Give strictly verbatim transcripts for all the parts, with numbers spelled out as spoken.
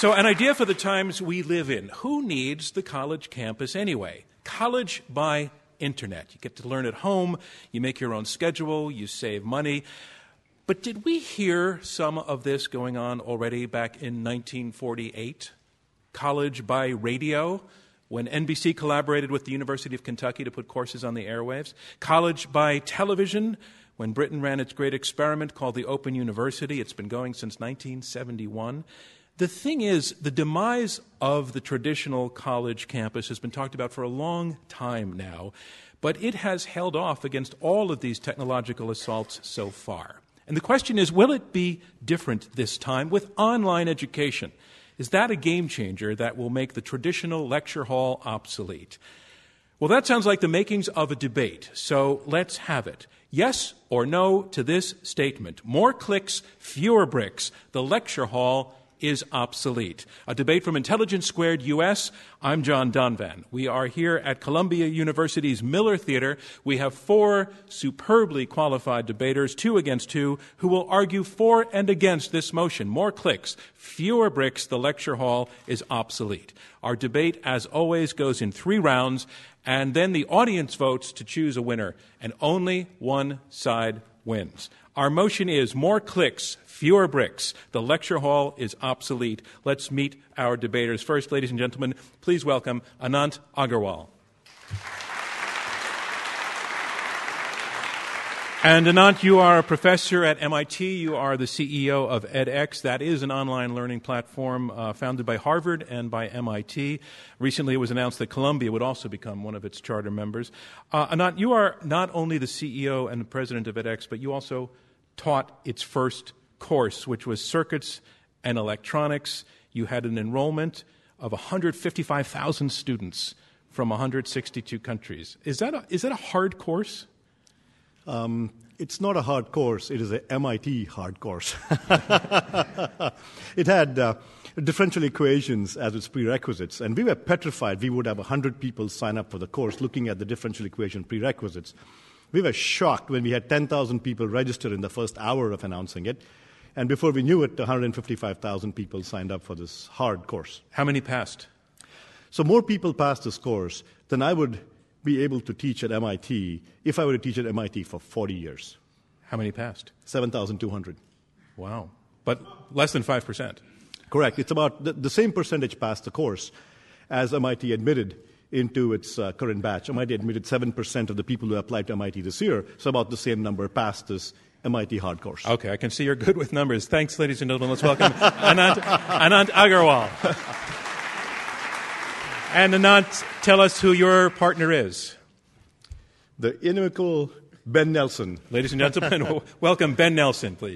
So an idea for the times we live in. Who needs the college campus anyway? College by internet. You get to learn at home, you make your own schedule, you save money. But did we hear some of this going on already back in nineteen forty-eight? College by radio, when N B C collaborated with the University of Kentucky to put courses on the airwaves. College by television, when Britain ran its great experiment called the Open University. It's been going since nineteen seventy-one. The thing is, the demise of the traditional college campus has been talked about for a long time now, but it has held off against all of these technological assaults so far. And the question is, will it be different this time with online education? Is that a game changer that will make the traditional lecture hall obsolete? Well, that sounds like the makings of a debate, so let's have it. Yes or no to this statement. More clicks, fewer bricks. The lecture hall is obsolete. A debate from Intelligence Squared U S. I'm John Donvan. We are here at Columbia University's Miller Theater. We have four superbly qualified debaters, two against two, who will argue for and against this motion. More clicks, fewer bricks, the lecture hall is obsolete. Our debate, as always, goes in three rounds, and then the audience votes to choose a winner, and only one side wins. Our motion is more clicks, fewer bricks. The lecture hall is obsolete. Let's meet our debaters. First, ladies and gentlemen, please welcome Anant Agarwal. And Anant, you are a professor at M I T. You are the C E O of edX. That is an online learning platform uh, founded by Harvard and by M I T. Recently, it was announced that Columbia would also become one of its charter members. Uh, Anant, you are not only the C E O and the president of edX, but you also taught its first course, which was Circuits and Electronics. You had an enrollment of one hundred fifty-five thousand students from one hundred sixty-two countries. Is that a, is that a hard course? Um, it's not a hard course. It is a M I T hard course. It had uh, differential equations as its prerequisites, and we were petrified we would have one hundred people sign up for the course looking at the differential equation prerequisites. We were shocked when we had ten thousand people register in the first hour of announcing it, and before we knew it, one hundred fifty-five thousand people signed up for this hard course. How many passed? So more people passed this course than I would be able to teach at M I T if I were to teach at M I T for forty years. How many passed? seven thousand two hundred. Wow. But less than five percent. Correct. It's about the, the same percentage passed the course as M I T admitted into its uh, current batch. M I T admitted seven percent of the people who applied to M I T this year, so about the same number passed this M I T hard course. Okay, I can see you're good with numbers. Thanks, ladies and gentlemen. Let's welcome Anant, Anant Agarwal. And Anant, tell us who your partner is. The inimitable Ben Nelson. Ladies and gentlemen, welcome Ben Nelson, please.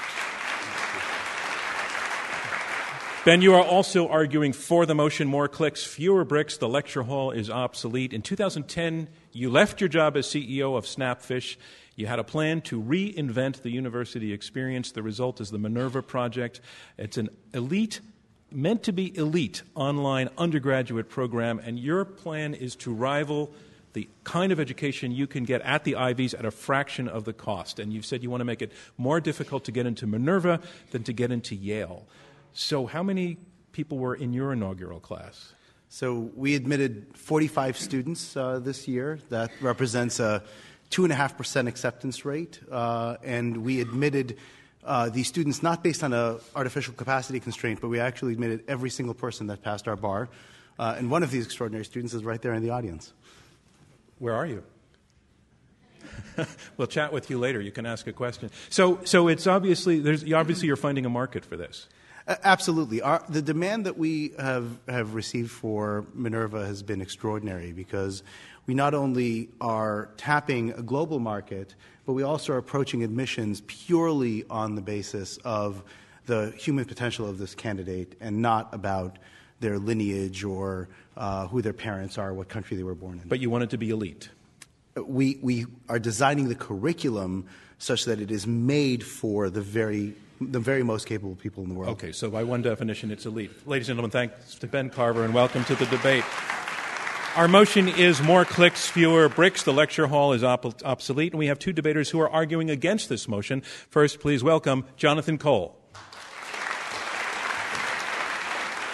Ben, you are also arguing for the motion, more clicks, fewer bricks. The lecture hall is obsolete. In two thousand ten, you left your job as C E O of Snapfish. You had a plan to reinvent the university experience. The result is the Minerva Project. It's an elite meant to be elite online undergraduate program, and your plan is to rival the kind of education you can get at the Ivies at a fraction of the cost. And you've said you want to make it more difficult to get into Minerva than to get into Yale. So how many people were in your inaugural class? So we admitted forty-five students uh, this year. That represents a two point five percent acceptance rate, uh, and we admitted Uh, these students not based on an artificial capacity constraint, but we actually admitted every single person that passed our bar. Uh, and one of these extraordinary students is right there in the audience. Where are you? We'll chat with you later. You can ask a question. So, so it's obviously there's obviously you're finding a market for this. Uh, absolutely. Our, the demand that we have have received for Minerva has been extraordinary because we not only are tapping a global market, but we also are approaching admissions purely on the basis of the human potential of this candidate and not about their lineage or uh, who their parents are, what country they were born in. But you want it to be elite. We, we are designing the curriculum such that it is made for the very the very most capable people in the world. Okay, so by one definition, it's elite. Ladies and gentlemen, thanks to Ben Carver, and welcome to the debate. Our motion is more clicks, fewer bricks. The lecture hall is op- obsolete, and we have two debaters who are arguing against this motion. First, please welcome Jonathan Cole.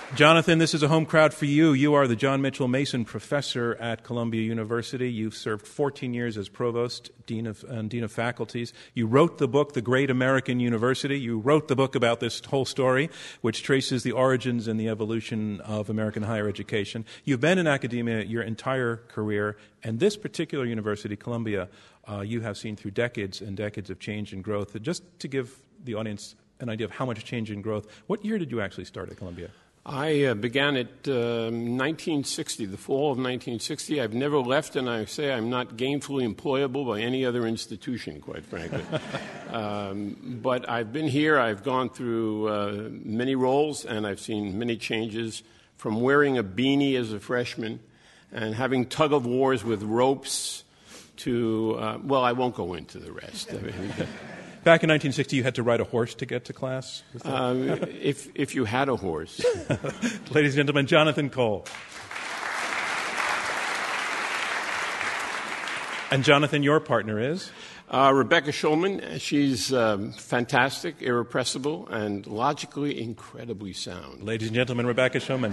Jonathan, this is a home crowd for you. You are the John Mitchell Mason Professor at Columbia University. You've served fourteen years as Provost, Dean of, and Dean of Faculties. You wrote the book, The Great American University. You wrote the book about this whole story, which traces the origins and the evolution of American higher education. You've been in academia your entire career, and this particular university, Columbia, uh, you have seen through decades and decades of change and growth. Just to give the audience an idea of how much change and growth, what year did you actually start at Columbia? I uh, began at um, nineteen sixty, the fall of nineteen sixty. I've never left, and I say I'm not gainfully employable by any other institution, quite frankly. um, but I've been here. I've gone through uh, many roles, and I've seen many changes, from wearing a beanie as a freshman and having tug-of-wars with ropes to, uh, well, I won't go into the rest. I mean, Back in nineteen sixty, you had to ride a horse to get to class? Um, if, if you had a horse. Ladies and gentlemen, Jonathan Cole. And Jonathan, your partner is? Uh, Rebecca Schulman. She's um, fantastic, irrepressible, and logically incredibly sound. Ladies and gentlemen, Rebecca Schulman.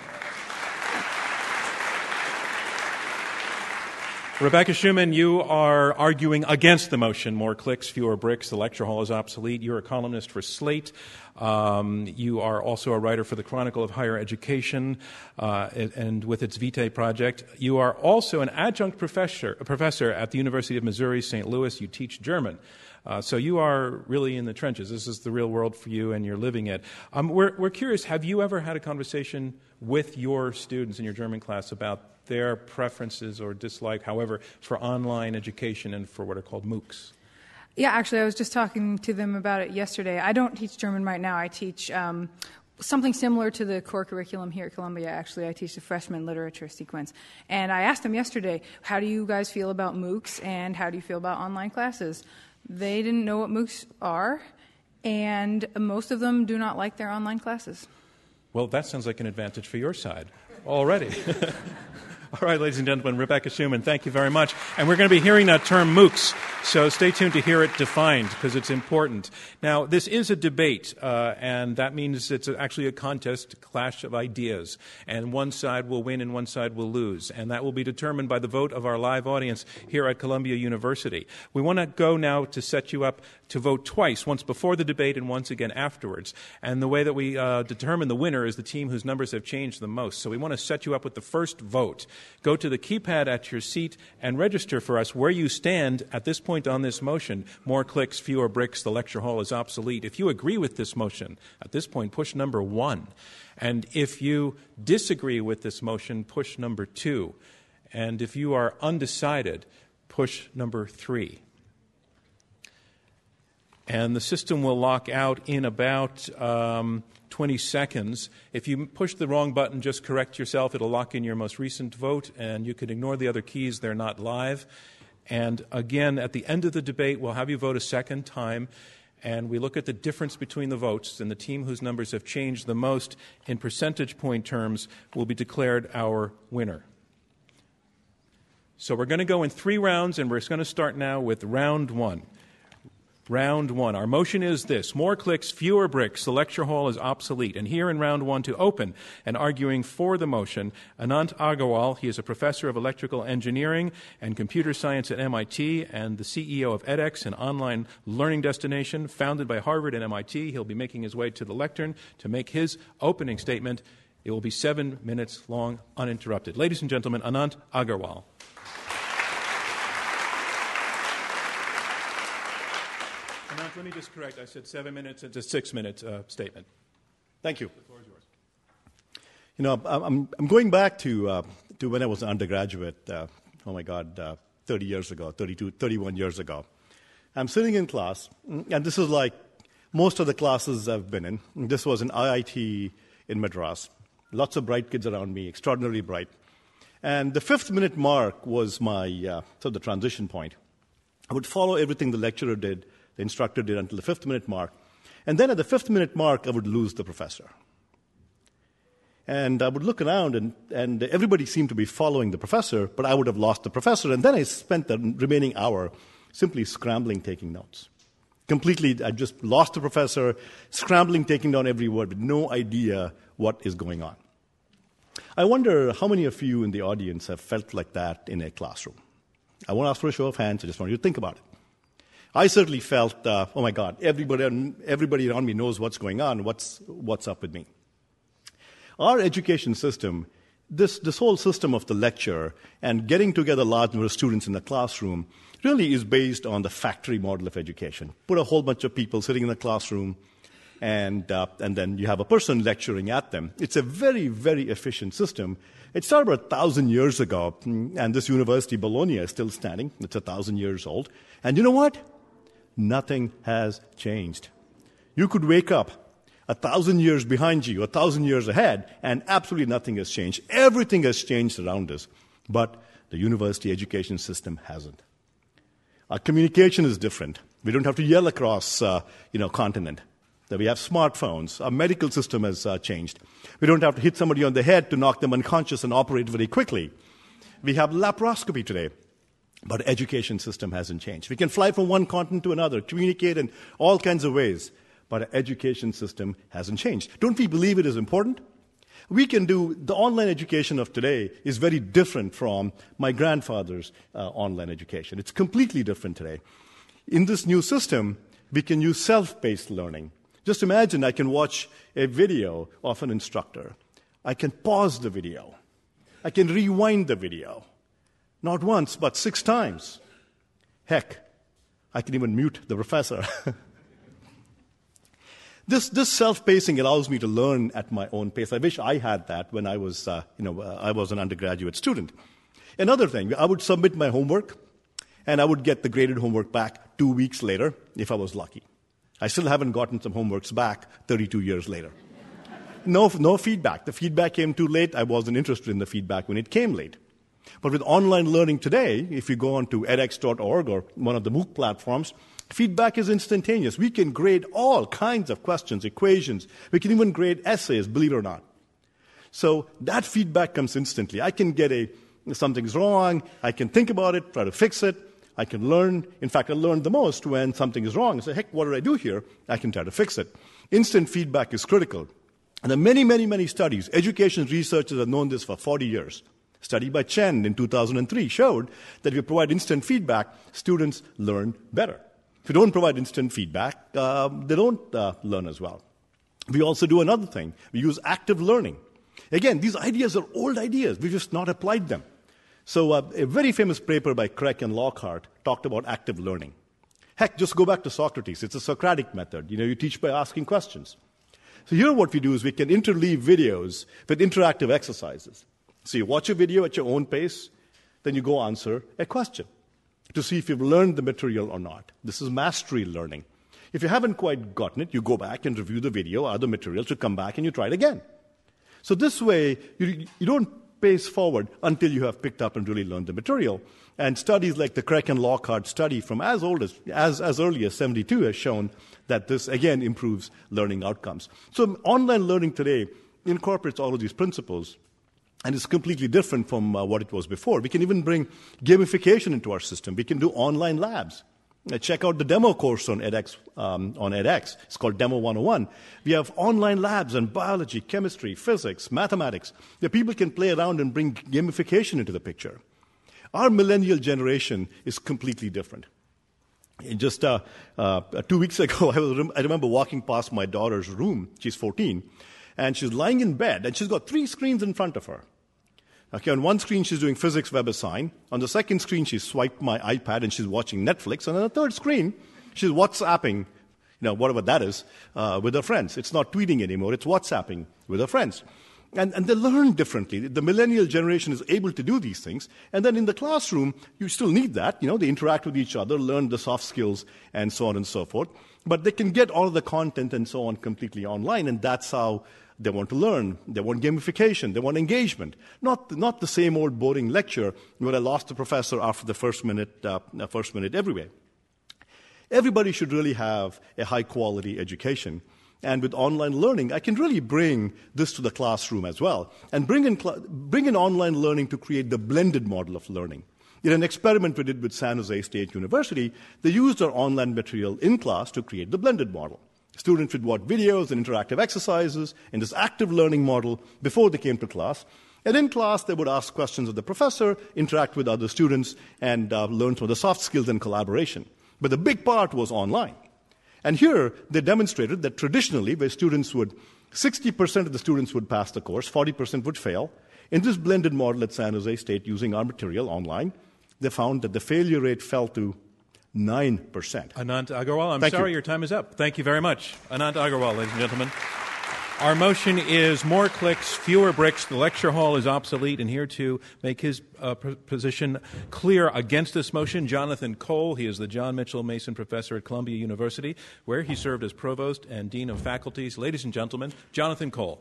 Rebecca Schuman, you are arguing against the motion, more clicks, fewer bricks, the lecture hall is obsolete. You're a columnist for Slate. Um, you are also a writer for the Chronicle of Higher Education uh, and, and with its Vitae project. You are also an adjunct professor, a professor at the University of Missouri, Saint Louis. You teach German. Uh, so you are really in the trenches. This is the real world for you, and you're living it. Um, we're, we're curious, have you ever had a conversation with your students in your German class about their preferences or dislike, however, for online education and for what are called MOOCs? Yeah, actually, I was just talking to them about it yesterday. I don't teach German right now. I teach um, something similar to the core curriculum here at Columbia, actually. I teach the freshman literature sequence. And I asked them yesterday, how do you guys feel about MOOCs and how do you feel about online classes? They didn't know what MOOCs are, and most of them do not like their online classes. Well, that sounds like an advantage for your side already. All right, ladies and gentlemen, Rebecca Schuman, thank you very much. And we're going to be hearing that term MOOCs, so stay tuned to hear it defined because it's important. Now, this is a debate, uh, and that means it's actually a contest, a clash of ideas. And one side will win and one side will lose. And that will be determined by the vote of our live audience here at Columbia University. We want to go now to set you up to vote twice, once before the debate and once again afterwards. And the way that we uh, determine the winner is the team whose numbers have changed the most. So we want to set you up with the first vote. Go to the keypad at your seat and register for us where you stand at this point on this motion. More clicks, fewer bricks, the lecture hall is obsolete. If you agree with this motion, at this point, push number one. And if you disagree with this motion, push number two. And if you are undecided, push number three. And the system will lock out in about um, twenty seconds. If you push the wrong button, just correct yourself. It'll lock in your most recent vote, and you can ignore the other keys. They're not live. And again, at the end of the debate, we'll have you vote a second time, and we look at the difference between the votes, and the team whose numbers have changed the most in percentage point terms will be declared our winner. So we're going to go in three rounds, and we're going to start now with round one. Round one. Our motion is this: more clicks, fewer bricks. The lecture hall is obsolete. And here in round one to open and arguing for the motion, Anant Agarwal. He is a professor of electrical engineering and computer science at M I T and the C E O of edX, an online learning destination founded by Harvard and M I T. He'll be making his way to the lectern to make his opening statement. It will be seven minutes long, uninterrupted. Ladies and gentlemen, Anant Agarwal. Let me just correct. I said seven minutes. It's a six-minute uh, statement. Thank you. The floor is yours. You know, I'm, I'm going back to, uh, to when I was an undergraduate, uh, oh my God, uh, thirty years ago, thirty-two, thirty-one years ago. I'm sitting in class, and this is like most of the classes I've been in. This was an I I T in Madras. Lots of bright kids around me, extraordinarily bright. And the fifth minute mark was my, uh, sort of the transition point. I would follow everything the lecturer did, the instructor did, until the fifth minute mark. And then at the fifth minute mark, I would lose the professor. And I would look around, and, and everybody seemed to be following the professor, but I would have lost the professor. And then I spent the remaining hour simply scrambling, taking notes. Completely, I just lost the professor, scrambling, taking down every word, with no idea what is going on. I wonder how many of you in the audience have felt like that in a classroom. I won't ask for a show of hands, I just want you to think about it. I certainly felt, uh, oh my God, everybody, everybody around me knows what's going on, what's, what's up with me. Our education system, this, this whole system of the lecture and getting together large number of students in the classroom really is based on the factory model of education. Put a whole bunch of people sitting in the classroom, and, uh, and then you have a person lecturing at them. It's a very, very efficient system. It started about a thousand years ago, and this university, Bologna, is still standing. It's a thousand years old. And you know what? Nothing has changed. You could wake up a thousand years behind you, a thousand years ahead, and absolutely nothing has changed. Everything has changed around us, but the university education system hasn't. Our communication is different. We don't have to yell across, uh, you know, continent. That we have smartphones. Our medical system has uh, changed. We don't have to hit somebody on the head to knock them unconscious and operate very quickly. We have laparoscopy today, but the education system hasn't changed. We can fly from one continent to another, communicate in all kinds of ways, but our education system hasn't changed. Don't we believe it is important? We can do, the online education of today is very different from my grandfather's uh, online education. It's completely different today. In this new system, we can use self-paced learning. Just imagine I can watch a video of an instructor. I can pause the video. I can rewind the video. Not once, but six times. Heck, I can even mute the professor. This, this self-pacing allows me to learn at my own pace. I wish I had that when I was, uh, you know, uh, I was an undergraduate student. Another thing, I would submit my homework, and I would get the graded homework back two weeks later, if I was lucky. I still haven't gotten some homeworks back thirty-two years later. No, no feedback. The feedback came too late. I wasn't interested in the feedback when it came late. But with online learning today, if you go on to edX dot org or one of the MOOC platforms, feedback is instantaneous. We can grade all kinds of questions, equations. We can even grade essays, believe it or not. So that feedback comes instantly. I can get a, something's wrong. I can think about it, try to fix it. I can learn. In fact, I learn the most when something is wrong. I say, heck, what did I do here? I can try to fix it. Instant feedback is critical. And there are many, many, many studies. Education researchers have known this for forty years. A study by Chen in two thousand three showed that if you provide instant feedback, students learn better. If you don't provide instant feedback, uh, they don't uh, learn as well. We also do another thing. We use active learning. Again, these ideas are old ideas. We've just not applied them. So uh, a very famous paper by Craig and Lockhart talked about active learning. Heck, just go back to Socrates. It's a Socratic method. You know, you teach by asking questions. So here what we do is we can interleave videos with interactive exercises. So you watch a video at your own pace, then you go answer a question to see if you've learned the material or not. This is mastery learning. If you haven't quite gotten it, you go back and review the video or the material to come back and you try it again. So this way, you, you don't pace forward until you have picked up and really learned the material. And studies like the Craig and Lockhart study from as old as, as, as early as seventy-two has shown that this, again, improves learning outcomes. So online learning today incorporates all of these principles, and it's completely different from uh, what it was before. We can even bring gamification into our system. We can do online labs. Uh, check out the demo course on edX. Um, on edX. It's called Demo one oh one. We have online labs on biology, chemistry, physics, mathematics, where people can play around and bring gamification into the picture. Our millennial generation is completely different. Just uh, uh, two weeks ago, I, was, I remember walking past my daughter's room. She's fourteen. And she's lying in bed, and she's got three screens in front of her. Okay, on one screen, she's doing physics WebAssign. On the second screen, she's swiped my iPad, and she's watching Netflix. And on the third screen, she's WhatsApping, you know, whatever that is, uh, with her friends. It's not tweeting anymore. It's WhatsApping with her friends. And, and they learn differently. The millennial generation is able to do these things. And then in the classroom, you still need that. You know, they interact with each other, learn the soft skills, and so on and so forth. But they can get all of the content and so on completely online, and that's how they want to learn. They want gamification. They want engagement. Not, not the same old boring lecture where I lost the professor after the first minute, uh, first minute everywhere. Everybody should really have a high-quality education. And with online learning, I can really bring this to the classroom as well and bring in, cl- bring in online learning to create the blended model of learning. In an experiment we did with San Jose State University, they used our online material in class to create the blended model. Students would watch videos and interactive exercises in this active learning model before they came to class. And in class, they would ask questions of the professor, interact with other students, and uh, learn some of the soft skills and collaboration. But the big part was online. And here, they demonstrated that traditionally, where students would, sixty percent of the students would pass the course, forty percent would fail. In this blended model at San Jose State using our material online, they found that the failure rate fell to nine percent. Anant Agarwal, I'm Thank sorry you. your time is up. Thank you very much. Anant Agarwal, ladies and gentlemen. Our motion is more clicks, fewer bricks. The lecture hall is obsolete. And here to make his uh, p- position clear against this motion, Jonathan Cole. He is the John Mitchell Mason Professor at Columbia University, where he served as Provost and Dean of Faculties. Ladies and gentlemen, Jonathan Cole.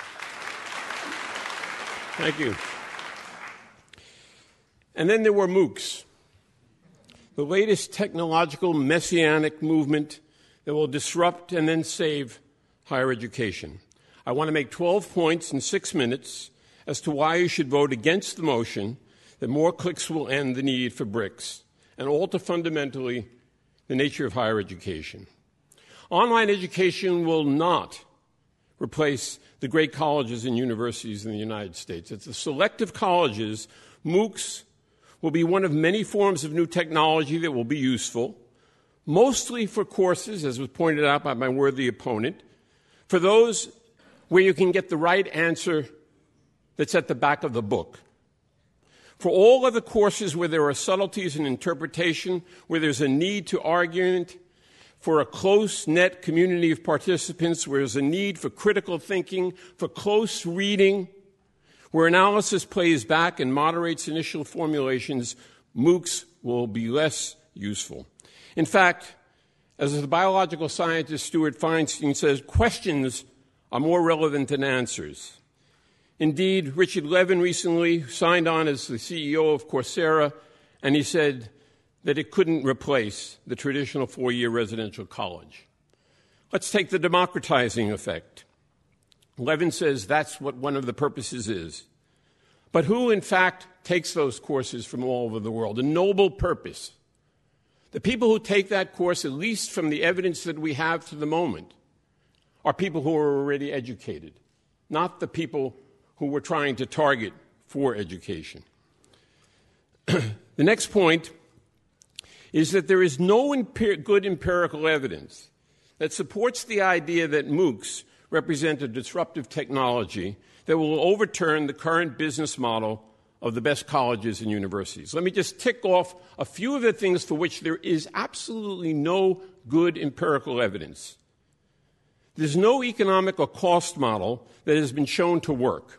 Thank you. And then there were MOOCs, the latest technological messianic movement that will disrupt and then save higher education. I want to make twelve points in six minutes as to why you should vote against the motion that more clicks will end the need for bricks and alter fundamentally the nature of higher education. Online education will not replace the great colleges and universities in the United States. It's the selective colleges, MOOCs, will be one of many forms of new technology that will be useful, mostly for courses, as was pointed out by my worthy opponent, for those where you can get the right answer that's at the back of the book. For all other courses where there are subtleties in interpretation, where there's a need to argument, for a close-knit community of participants, where there's a need for critical thinking, for close reading, where analysis plays back and moderates initial formulations, MOOCs will be less useful. In fact, as the biological scientist Stuart Feinstein says, questions are more relevant than answers. Indeed, Richard Levin recently signed on as the C E O of Coursera, and he said that it couldn't replace the traditional four-year residential college. Let's take the democratizing effect. Levin says that's what one of the purposes is. But who, in fact, takes those courses from all over the world? A noble purpose. The people who take that course, at least from the evidence that we have to the moment, are people who are already educated, not the people who we're trying to target for education. The next point is that there is no empi- good empirical evidence that supports the idea that MOOCs represent a disruptive technology that will overturn the current business model of the best colleges and universities. Let me just tick off a few of the things for which there is absolutely no good empirical evidence. There's no economic or cost model that has been shown to work.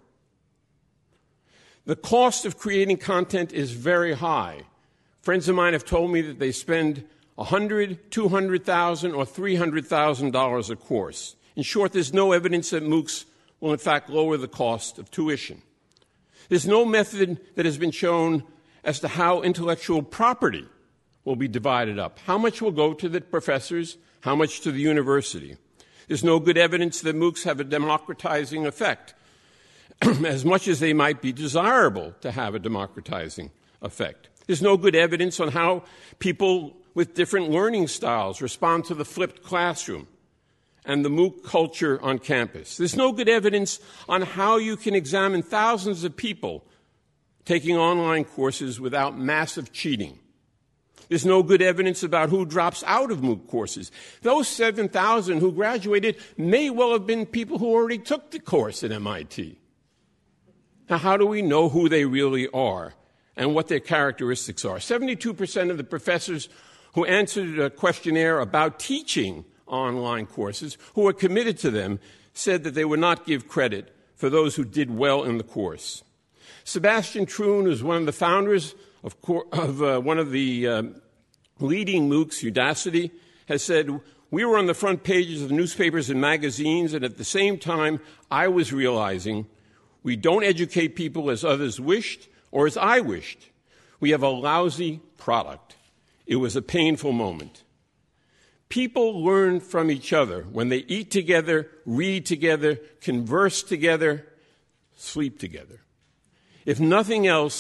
The cost of creating content is very high. Friends of mine have told me that they spend one hundred thousand dollars, two hundred thousand dollars, or three hundred thousand dollars a course. In short, there's no evidence that MOOCs will in fact lower the cost of tuition. There's no method that has been shown as to how intellectual property will be divided up. How much will go to the professors, how much to the university? There's no good evidence that MOOCs have a democratizing effect, as much as they might be desirable to have a democratizing effect. There's no good evidence on how people with different learning styles respond to the flipped classroom and the MOOC culture on campus. There's no good evidence on how you can examine thousands of people taking online courses without massive cheating. There's no good evidence about who drops out of MOOC courses. Those seven thousand who graduated may well have been people who already took the course at M I T. Now, how do we know who they really are and what their characteristics are? seventy-two percent of the professors who answered a questionnaire about teaching online courses, who were committed to them, said that they would not give credit for those who did well in the course. Sebastian Troon, who's one of the founders of, of uh, one of the uh, leading MOOCs, Udacity, has said, we were on the front pages of newspapers and magazines, and at the same time, I was realizing we don't educate people as others wished or as I wished. We have a lousy product. It was a painful moment. People learn from each other when they eat together, read together, converse together, sleep together. If nothing else,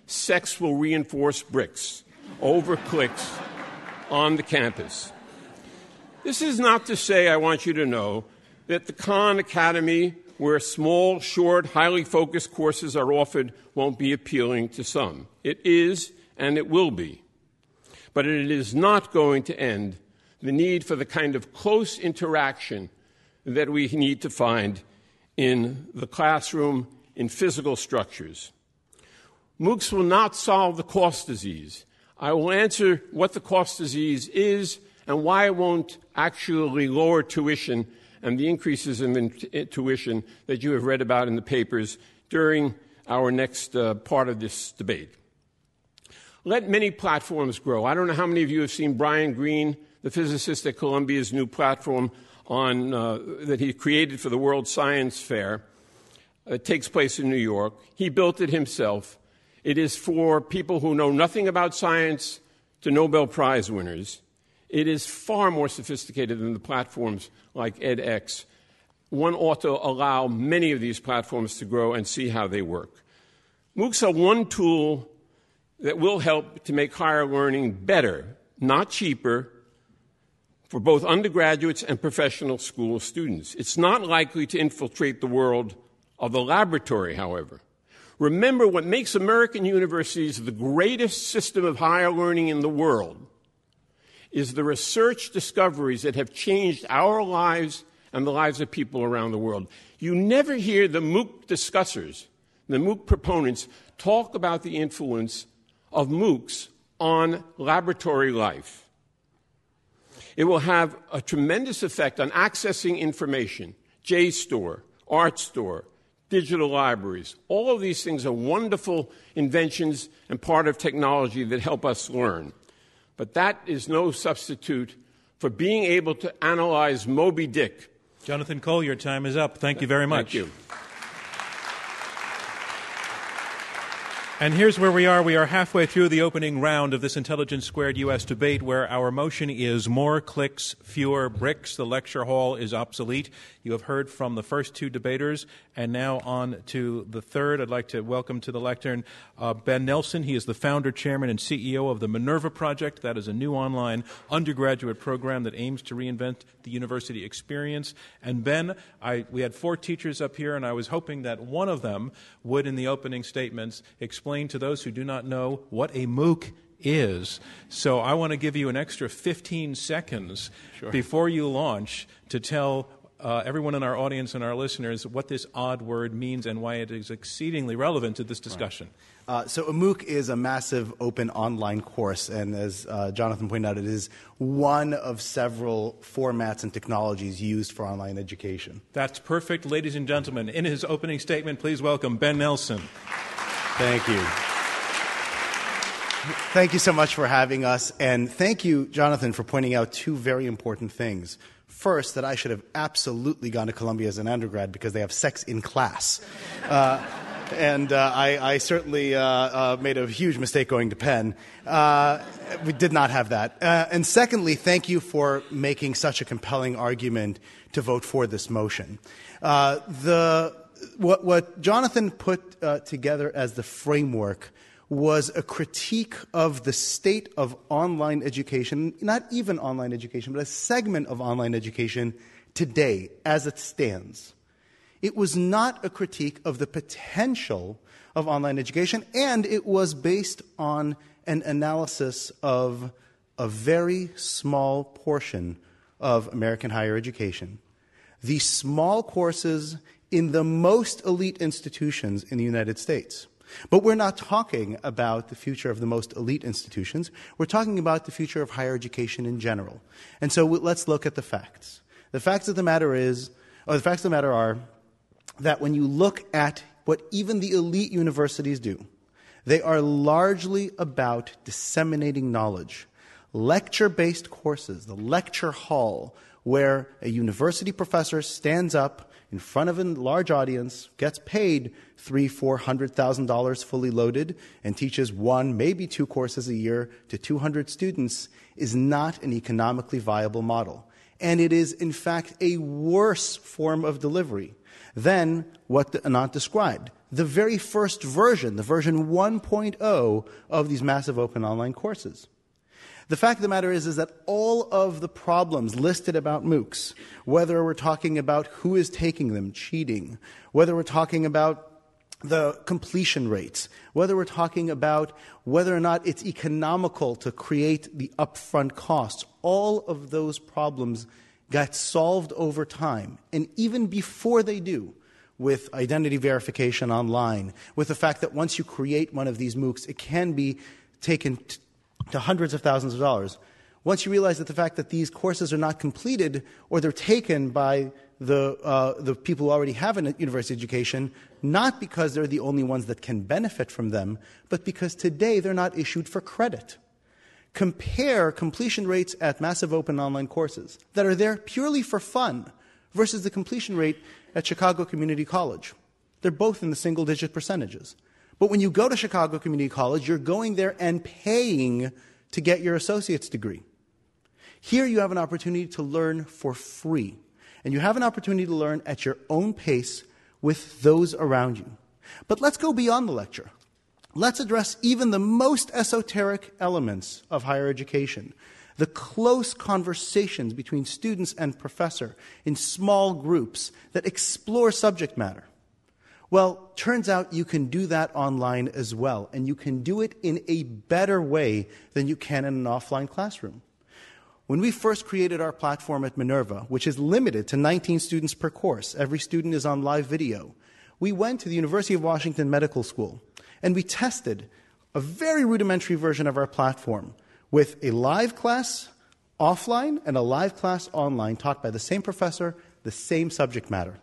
sex will reinforce bricks over clicks on the campus. This is not to say, I want you to know, that the Khan Academy, where small, short, highly focused courses are offered, won't be appealing to some. It is, and it will be. But it is not going to end the need for the kind of close interaction that we need to find in the classroom, in physical structures. MOOCs will not solve the cost disease. I will answer what the cost disease is and why it won't actually lower tuition and the increases in tuition that you have read about in the papers during our next uh, part of this debate. Let many platforms grow. I don't know how many of you have seen Brian Greene, the physicist at Columbia's new platform on, uh, that he created for the World Science Fair. It takes place in New York. He built it himself. It is for people who know nothing about science to Nobel Prize winners. It is far more sophisticated than the platforms like edX. One ought to allow many of these platforms to grow and see how they work. MOOCs are one tool that will help to make higher learning better, not cheaper, for both undergraduates and professional school students. It's not likely to infiltrate the world of the laboratory, however. Remember, what makes American universities the greatest system of higher learning in the world is the research discoveries that have changed our lives and the lives of people around the world. You never hear the MOOC discussers, the MOOC proponents, talk about the influence of MOOCs on laboratory life. It will have a tremendous effect on accessing information, JSTOR, ArtStore, digital libraries. All of these things are wonderful inventions and part of technology that help us learn. But that is no substitute for being able to analyze Moby Dick. Jonathan Cole, your time is up. Thank you very much. Thank you. And here's where we are. We are halfway through the opening round of this Intelligence Squared U S debate, where our motion is more clicks, fewer bricks. The lecture hall is obsolete. You have heard from the first two debaters, and now on to the third. I'd like to welcome to the lectern uh, Ben Nelson. He is the founder, chairman, and C E O of the Minerva Project. That is a new online undergraduate program that aims to reinvent the university experience. And Ben, I, we had four teachers up here, and I was hoping that one of them would, in the opening statements, explain to those who do not know what a MOOC is. So I want to give you an extra fifteen seconds sure. before you launch to tell uh, everyone in our audience and our listeners what this odd word means and why it is exceedingly relevant to this discussion. Right. Uh, so a MOOC is a massive open online course, and as uh, Jonathan pointed out, it is one of several formats and technologies used for online education. That's perfect. Ladies and gentlemen, in his opening statement, please welcome Ben Nelson. Thank you. Thank you so much for having us, and thank you, Jonathan, for pointing out two very important things. First, that I should have absolutely gone to Columbia as an undergrad because they have sex in class. Uh, and uh, I, I certainly uh, uh, made a huge mistake going to Penn. Uh, we did not have that. Uh, and secondly, thank you for making such a compelling argument to vote for this motion. Uh, the What, what Jonathan put uh, together as the framework was a critique of the state of online education, not even online education, but a segment of online education today as it stands. It was not a critique of the potential of online education, and it was based on an analysis of a very small portion of American higher education. The small courses in the most elite institutions in the United States. But we're not talking about the future of the most elite institutions. We're talking about the future of higher education in general. And so let's look at the facts. The facts of the matter is, or the facts of the matter are, that when you look at what even the elite universities do, they are largely about disseminating knowledge. Lecture-based courses, the lecture hall, where a university professor stands up in front of a large audience, gets paid three, four hundred thousand dollars fully loaded, and teaches one, maybe two courses a year to two hundred students, is not an economically viable model. And it is, in fact, a worse form of delivery than what Anant described. the very first version, the version one point oh of these massive open online courses. The fact of the matter is, is that all of the problems listed about MOOCs, whether we're talking about who is taking them, cheating, whether we're talking about the completion rates, whether we're talking about whether or not it's economical to create the upfront costs, all of those problems got solved over time. And even before they do, with identity verification online, with the fact that once you create one of these MOOCs, it can be taken t- to hundreds of thousands of dollars. Once you realize that the fact that these courses are not completed or they're taken by the, uh, the people who already have a university education, not because they're the only ones that can benefit from them, but because today they're not issued for credit. Compare completion rates at massive open online courses that are there purely for fun versus the completion rate at Chicago Community College. They're both in the single-digit percentages. But when you go to Chicago Community College, you're going there and paying to get your associate's degree. Here you have an opportunity to learn for free. And you have an opportunity to learn at your own pace with those around you. But let's go beyond the lecture. Let's address even the most esoteric elements of higher education. The close conversations between students and professor in small groups that explore subject matter. Well, turns out you can do that online as well, and you can do it in a better way than you can in an offline classroom. When we first created our platform at Minerva, which is limited to nineteen students per course, every student is on live video, we went to the University of Washington Medical School, and we tested a very rudimentary version of our platform with a live class offline and a live class online taught by the same professor, the same subject matter.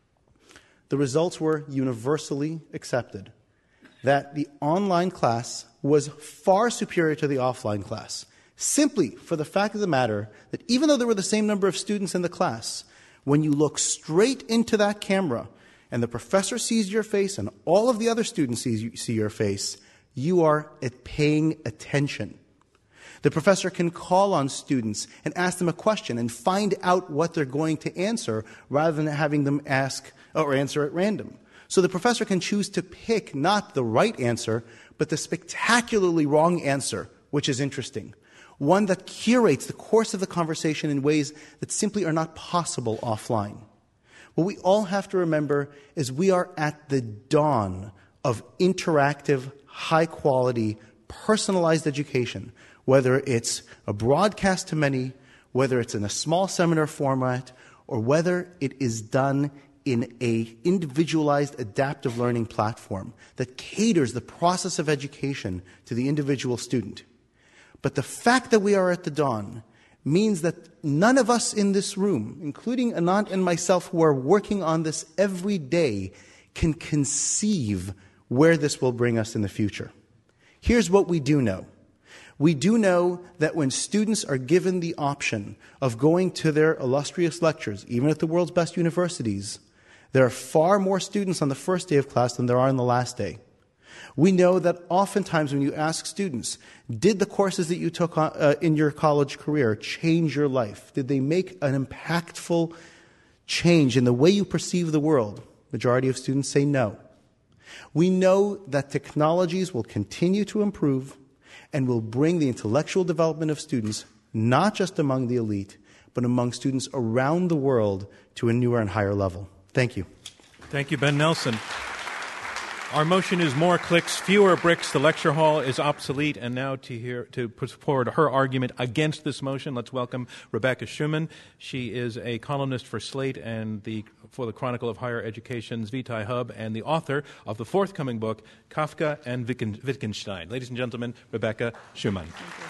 The results were universally accepted, that the online class was far superior to the offline class, simply for the fact of the matter that even though there were the same number of students in the class, when you look straight into that camera and the professor sees your face and all of the other students see, see your face, you are paying attention. The professor can call on students and ask them a question and find out what they're going to answer rather than having them ask or answer at random. So the professor can choose to pick not the right answer, but the spectacularly wrong answer, which is interesting. One that curates the course of the conversation in ways that simply are not possible offline. What we all have to remember is we are at the dawn of interactive, high-quality, personalized education, whether it's a broadcast to many, whether it's in a small seminar format, or whether it is done in a individualized adaptive learning platform that caters the process of education to the individual student. But the fact that we are at the dawn means that none of us in this room, including Anant and myself who are working on this every day, can conceive where this will bring us in the future. Here's what we do know. We do know that when students are given the option of going to their illustrious lectures, even at the world's best universities, there are far more students on the first day of class than there are on the last day. We know that oftentimes when you ask students, did the courses that you took uh, in your college career change your life? Did they make an impactful change in the way you perceive the world? Majority of students say no. We know that technologies will continue to improve and will bring the intellectual development of students, not just among the elite, but among students around the world to a newer and higher level. Thank you. Thank you, Ben Nelson. Our motion is more clicks, fewer bricks. The lecture hall is obsolete. And now to hear to put forward her argument against this motion, let's welcome Rebecca Schuman. She is a columnist for Slate and the for the Chronicle of Higher Education's Vitae Hub and the author of the forthcoming book, Kafka and Wittgenstein. Ladies and gentlemen, Rebecca Schuman.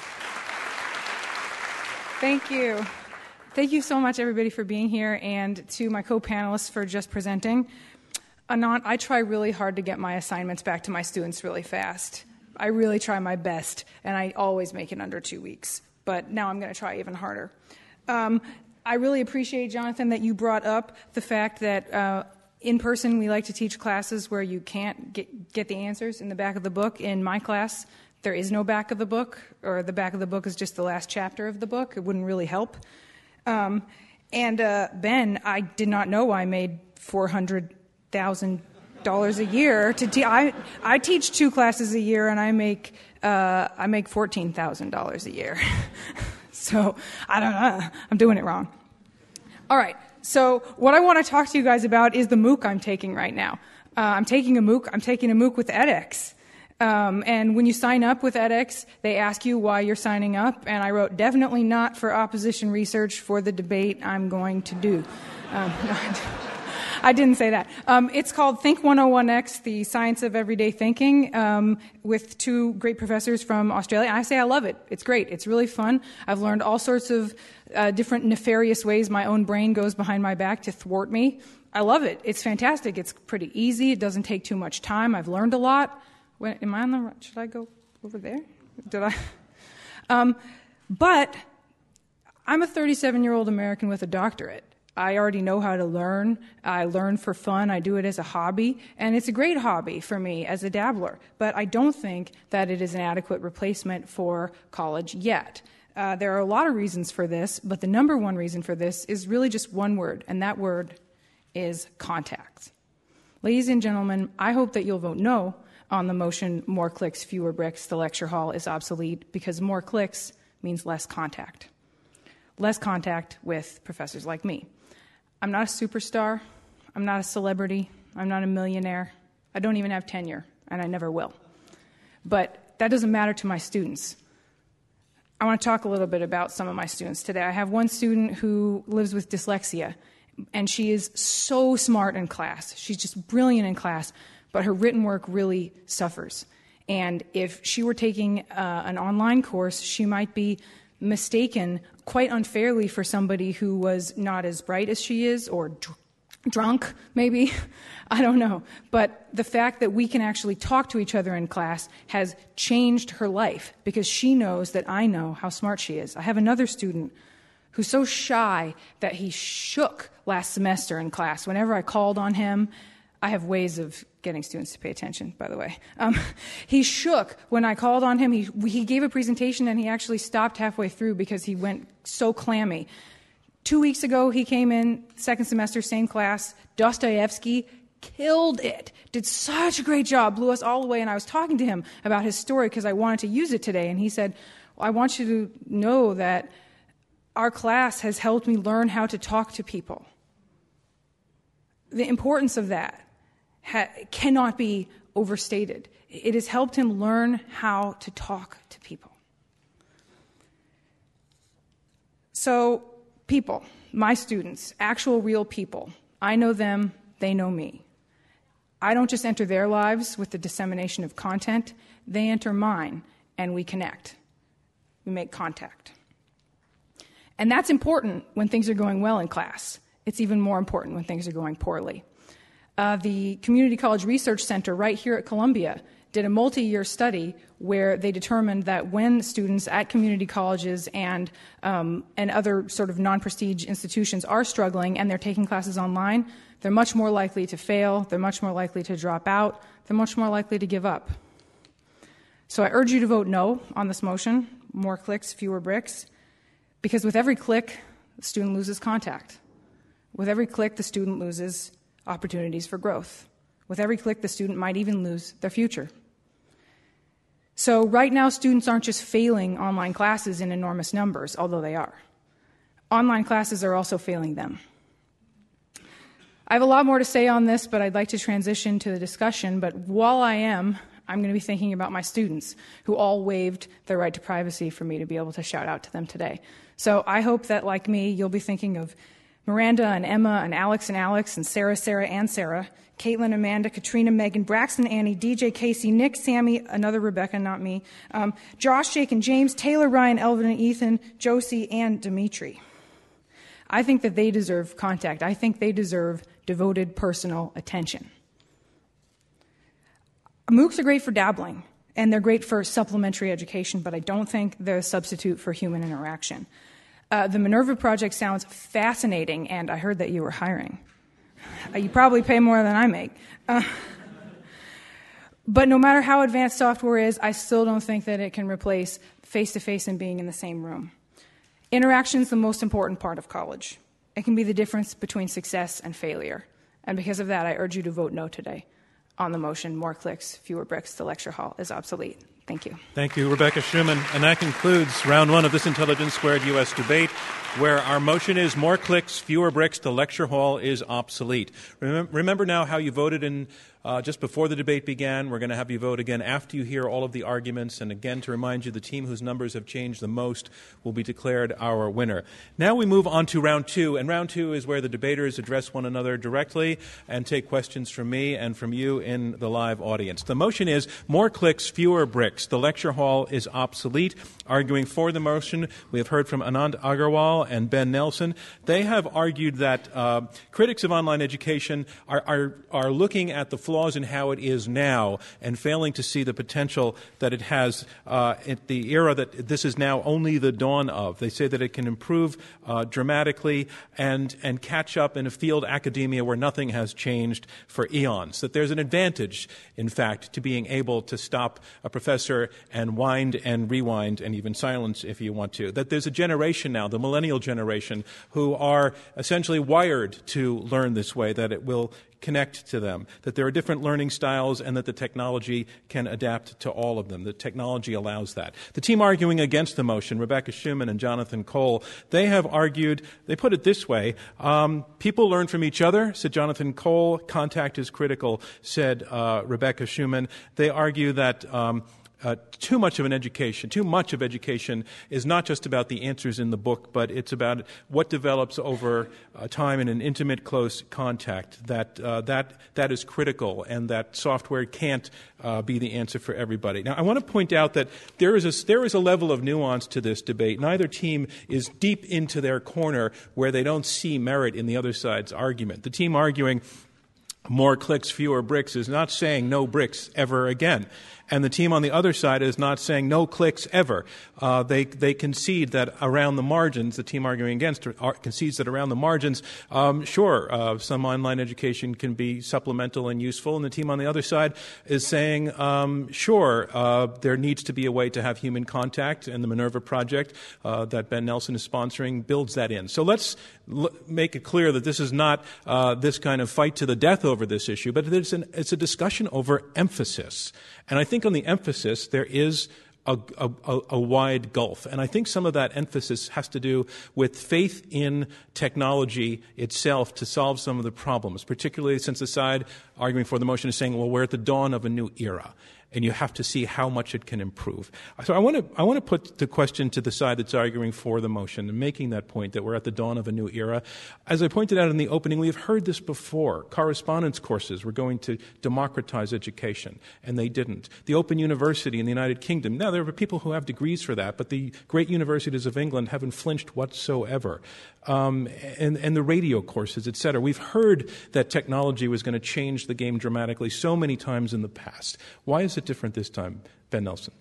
Thank you. Thank you. Thank you so much, everybody, for being here, and to my co-panelists for just presenting. Anant, I try really hard to get my assignments back to my students really fast. I really try my best, and I always make it under two weeks. But now I'm going to try even harder. Um, I really appreciate, Jonathan, that you brought up the fact that uh, in person we like to teach classes where you can't get, get the answers in the back of the book. In my class, there is no back of the book, or the back of the book is just the last chapter of the book. It wouldn't really help. Um, and uh, Ben, I did not know I made four hundred thousand dollars a year to te- I I teach two classes a year, and I make uh, I make fourteen thousand dollars a year. So I don't know. I'm doing it wrong. All right. So what I want to talk to you guys about is the MOOC I'm taking right now. Uh, I'm taking a MOOC. I'm taking a MOOC with edX. Um, and when you sign up with edX, they ask you why you're signing up. And I wrote, definitely not for opposition research for the debate I'm going to do. Um, I didn't say that. Um, it's called Think one oh one X, the Science of Everyday Thinking, um, with two great professors from Australia. I say I love it. It's great. It's really fun. I've learned all sorts of uh, different nefarious ways my own brain goes behind my back to thwart me. I love it. It's fantastic. It's pretty easy. It doesn't take too much time. I've learned a lot. When, am I on the right? Should I go over there? Did I? Um, but I'm a thirty-seven-year-old American with a doctorate. I already know how to learn. I learn for fun. I do it as a hobby, and it's a great hobby for me as a dabbler. But I don't think that it is an adequate replacement for college yet. Uh, there are a lot of reasons for this, but the number one reason for this is really just one word, and that word is contact. Ladies and gentlemen, I hope that you'll vote no on the motion, more clicks, fewer bricks, the lecture hall is obsolete, because more clicks means less contact. Less contact with professors like me. I'm not a superstar. I'm not a celebrity. I'm not a millionaire. I don't even have tenure, and I never will. But that doesn't matter to my students. I want to talk a little bit about some of my students today. I have one student who lives with dyslexia, and she is so smart in class. She's just brilliant in class, but her written work really suffers. And if she were taking uh, an online course, she might be mistaken quite unfairly for somebody who was not as bright as she is, or dr- drunk, maybe. I don't know. But the fact that we can actually talk to each other in class has changed her life, because she knows that I know how smart she is. I have another student who's so shy that he shook last semester in class. Whenever I called on him, I have ways of getting students to pay attention, by the way. Um, he shook when I called on him. He, he gave a presentation, and he actually stopped halfway through because he went so clammy. Two weeks ago, he came in, second semester, same class. Dostoevsky killed it, did such a great job, blew us all away. And I was talking to him about his story because I wanted to use it today. And he said, well, I want you to know that our class has helped me learn how to talk to people. The importance of that ha- cannot be overstated. It has helped him learn how to talk to people. So, people, my students, actual real people, I know them, they know me. I don't just enter their lives with the dissemination of content, they enter mine, and we connect. We make contact. And that's important when things are going well in class. It's even more important when things are going poorly. Uh, the Community College Research Center right here at Columbia did a multi-year study where they determined that when students at community colleges and um, and other sort of non-prestige institutions are struggling and they're taking classes online, they're much more likely to fail, they're much more likely to drop out, they're much more likely to give up. So I urge you to vote no on this motion, more clicks, fewer bricks, because with every click, the student loses contact. With every click, the student loses opportunities for growth. With every click, the student might even lose their future. So right now, students aren't just failing online classes in enormous numbers, although they are. Online classes are also failing them. I have a lot more to say on this, but I'd like to transition to the discussion. But while I am, I'm going to be thinking about my students, who all waived their right to privacy for me to be able to shout out to them today. So I hope that, like me, you'll be thinking of Miranda and Emma and Alex and Alex and Sarah, Sarah and Sarah, Caitlin, Amanda, Katrina, Megan, Braxton, Annie, D J, Casey, Nick, Sammy, another Rebecca, not me, um, Josh, Jake, and James, Taylor, Ryan, Elvin, and Ethan, Josie, and Dimitri. I think that they deserve contact. I think they deserve devoted personal attention. MOOCs are great for dabbling, and they're great for supplementary education, but I don't think they're a substitute for human interaction. Uh, the Minerva project sounds fascinating, and I heard that you were hiring. Uh, you probably pay more than I make. Uh, but no matter how advanced software is, I still don't think that it can replace face-to-face and being in the same room. Interaction is the most important part of college. It can be the difference between success and failure. And because of that, I urge you to vote no today. on the motion, more clicks, fewer bricks, the lecture hall is obsolete. Thank you. Thank you, Rebecca Schuman. And that concludes round one of this Intelligence Squared U S debate, where our motion is more clicks, fewer bricks, the lecture hall is obsolete. Remember now how you voted in uh, just before the debate began. We're going to have you vote again after you hear all of the arguments. And again, to remind you, the team whose numbers have changed the most will be declared our winner. Now we move on to round two. And round two is where the debaters address one another directly and take questions from me and from you in the live audience. The motion is more clicks, fewer bricks. The lecture hall is obsolete. Arguing for the motion, we have heard from Anand Agarwal and Ben Nelson. They have argued that uh, critics of online education are, are, are looking at the flaws in how it is now and failing to see the potential that it has uh, at the era that this is now only the dawn of. They say that it can improve uh, dramatically and, and catch up in a field, academia, where nothing has changed for eons. That there's an advantage, in fact, to being able to stop a professor and wind and rewind and even silence if you want to. That there's a generation now, the millennial generation, who are essentially wired to learn this way, that it will connect to them, that there are different learning styles and that the technology can adapt to all of them. The technology allows that. The team arguing against the motion, Rebecca Schuman and Jonathan Cole, they have argued, they put it this way, um, people learn from each other, said Jonathan Cole. Contact is critical, said uh, Rebecca Schuman. They argue that um, Uh, too much of an education, too much of education is not just about the answers in the book, but it's about what develops over uh, time in an intimate, close contact. That uh, that that is critical, and that software can't uh, be the answer for everybody. Now, I want to point out that there is a there is a level of nuance to this debate. Neither team is deep into their corner where they don't see merit in the other side's argument. The team arguing more clicks, fewer bricks is not saying no bricks ever again. And the team on the other side is not saying no clicks ever. Uh, they they concede that around the margins, the team arguing against are, concedes that around the margins, um, sure, uh, some online education can be supplemental and useful. And the team on the other side is saying, um, sure, uh, there needs to be a way to have human contact, and the Minerva project uh, that Ben Nelson is sponsoring builds that in. So let's l- make it clear that this is not uh, this kind of fight to the death over this issue, but it's, an, it's a discussion over emphasis. And I think on the emphasis, there is a, a, a wide gulf. And I think some of that emphasis has to do with faith in technology itself to solve some of the problems, particularly since the side arguing for the motion is saying, well, we're at the dawn of a new era, and you have to see how much it can improve. So I want to I want to put the question to the side that's arguing for the motion and making that point that we're at the dawn of a new era. As I pointed out in the opening, we've heard this before. Correspondence courses were going to democratize education, and they didn't. The Open University in the United Kingdom, now there are people who have degrees for that, but the great universities of England haven't flinched whatsoever. Um, and, and the radio courses, et cetera. We've heard that technology was going to change the game dramatically so many times in the past. Why is it different this time, Ben Nelson?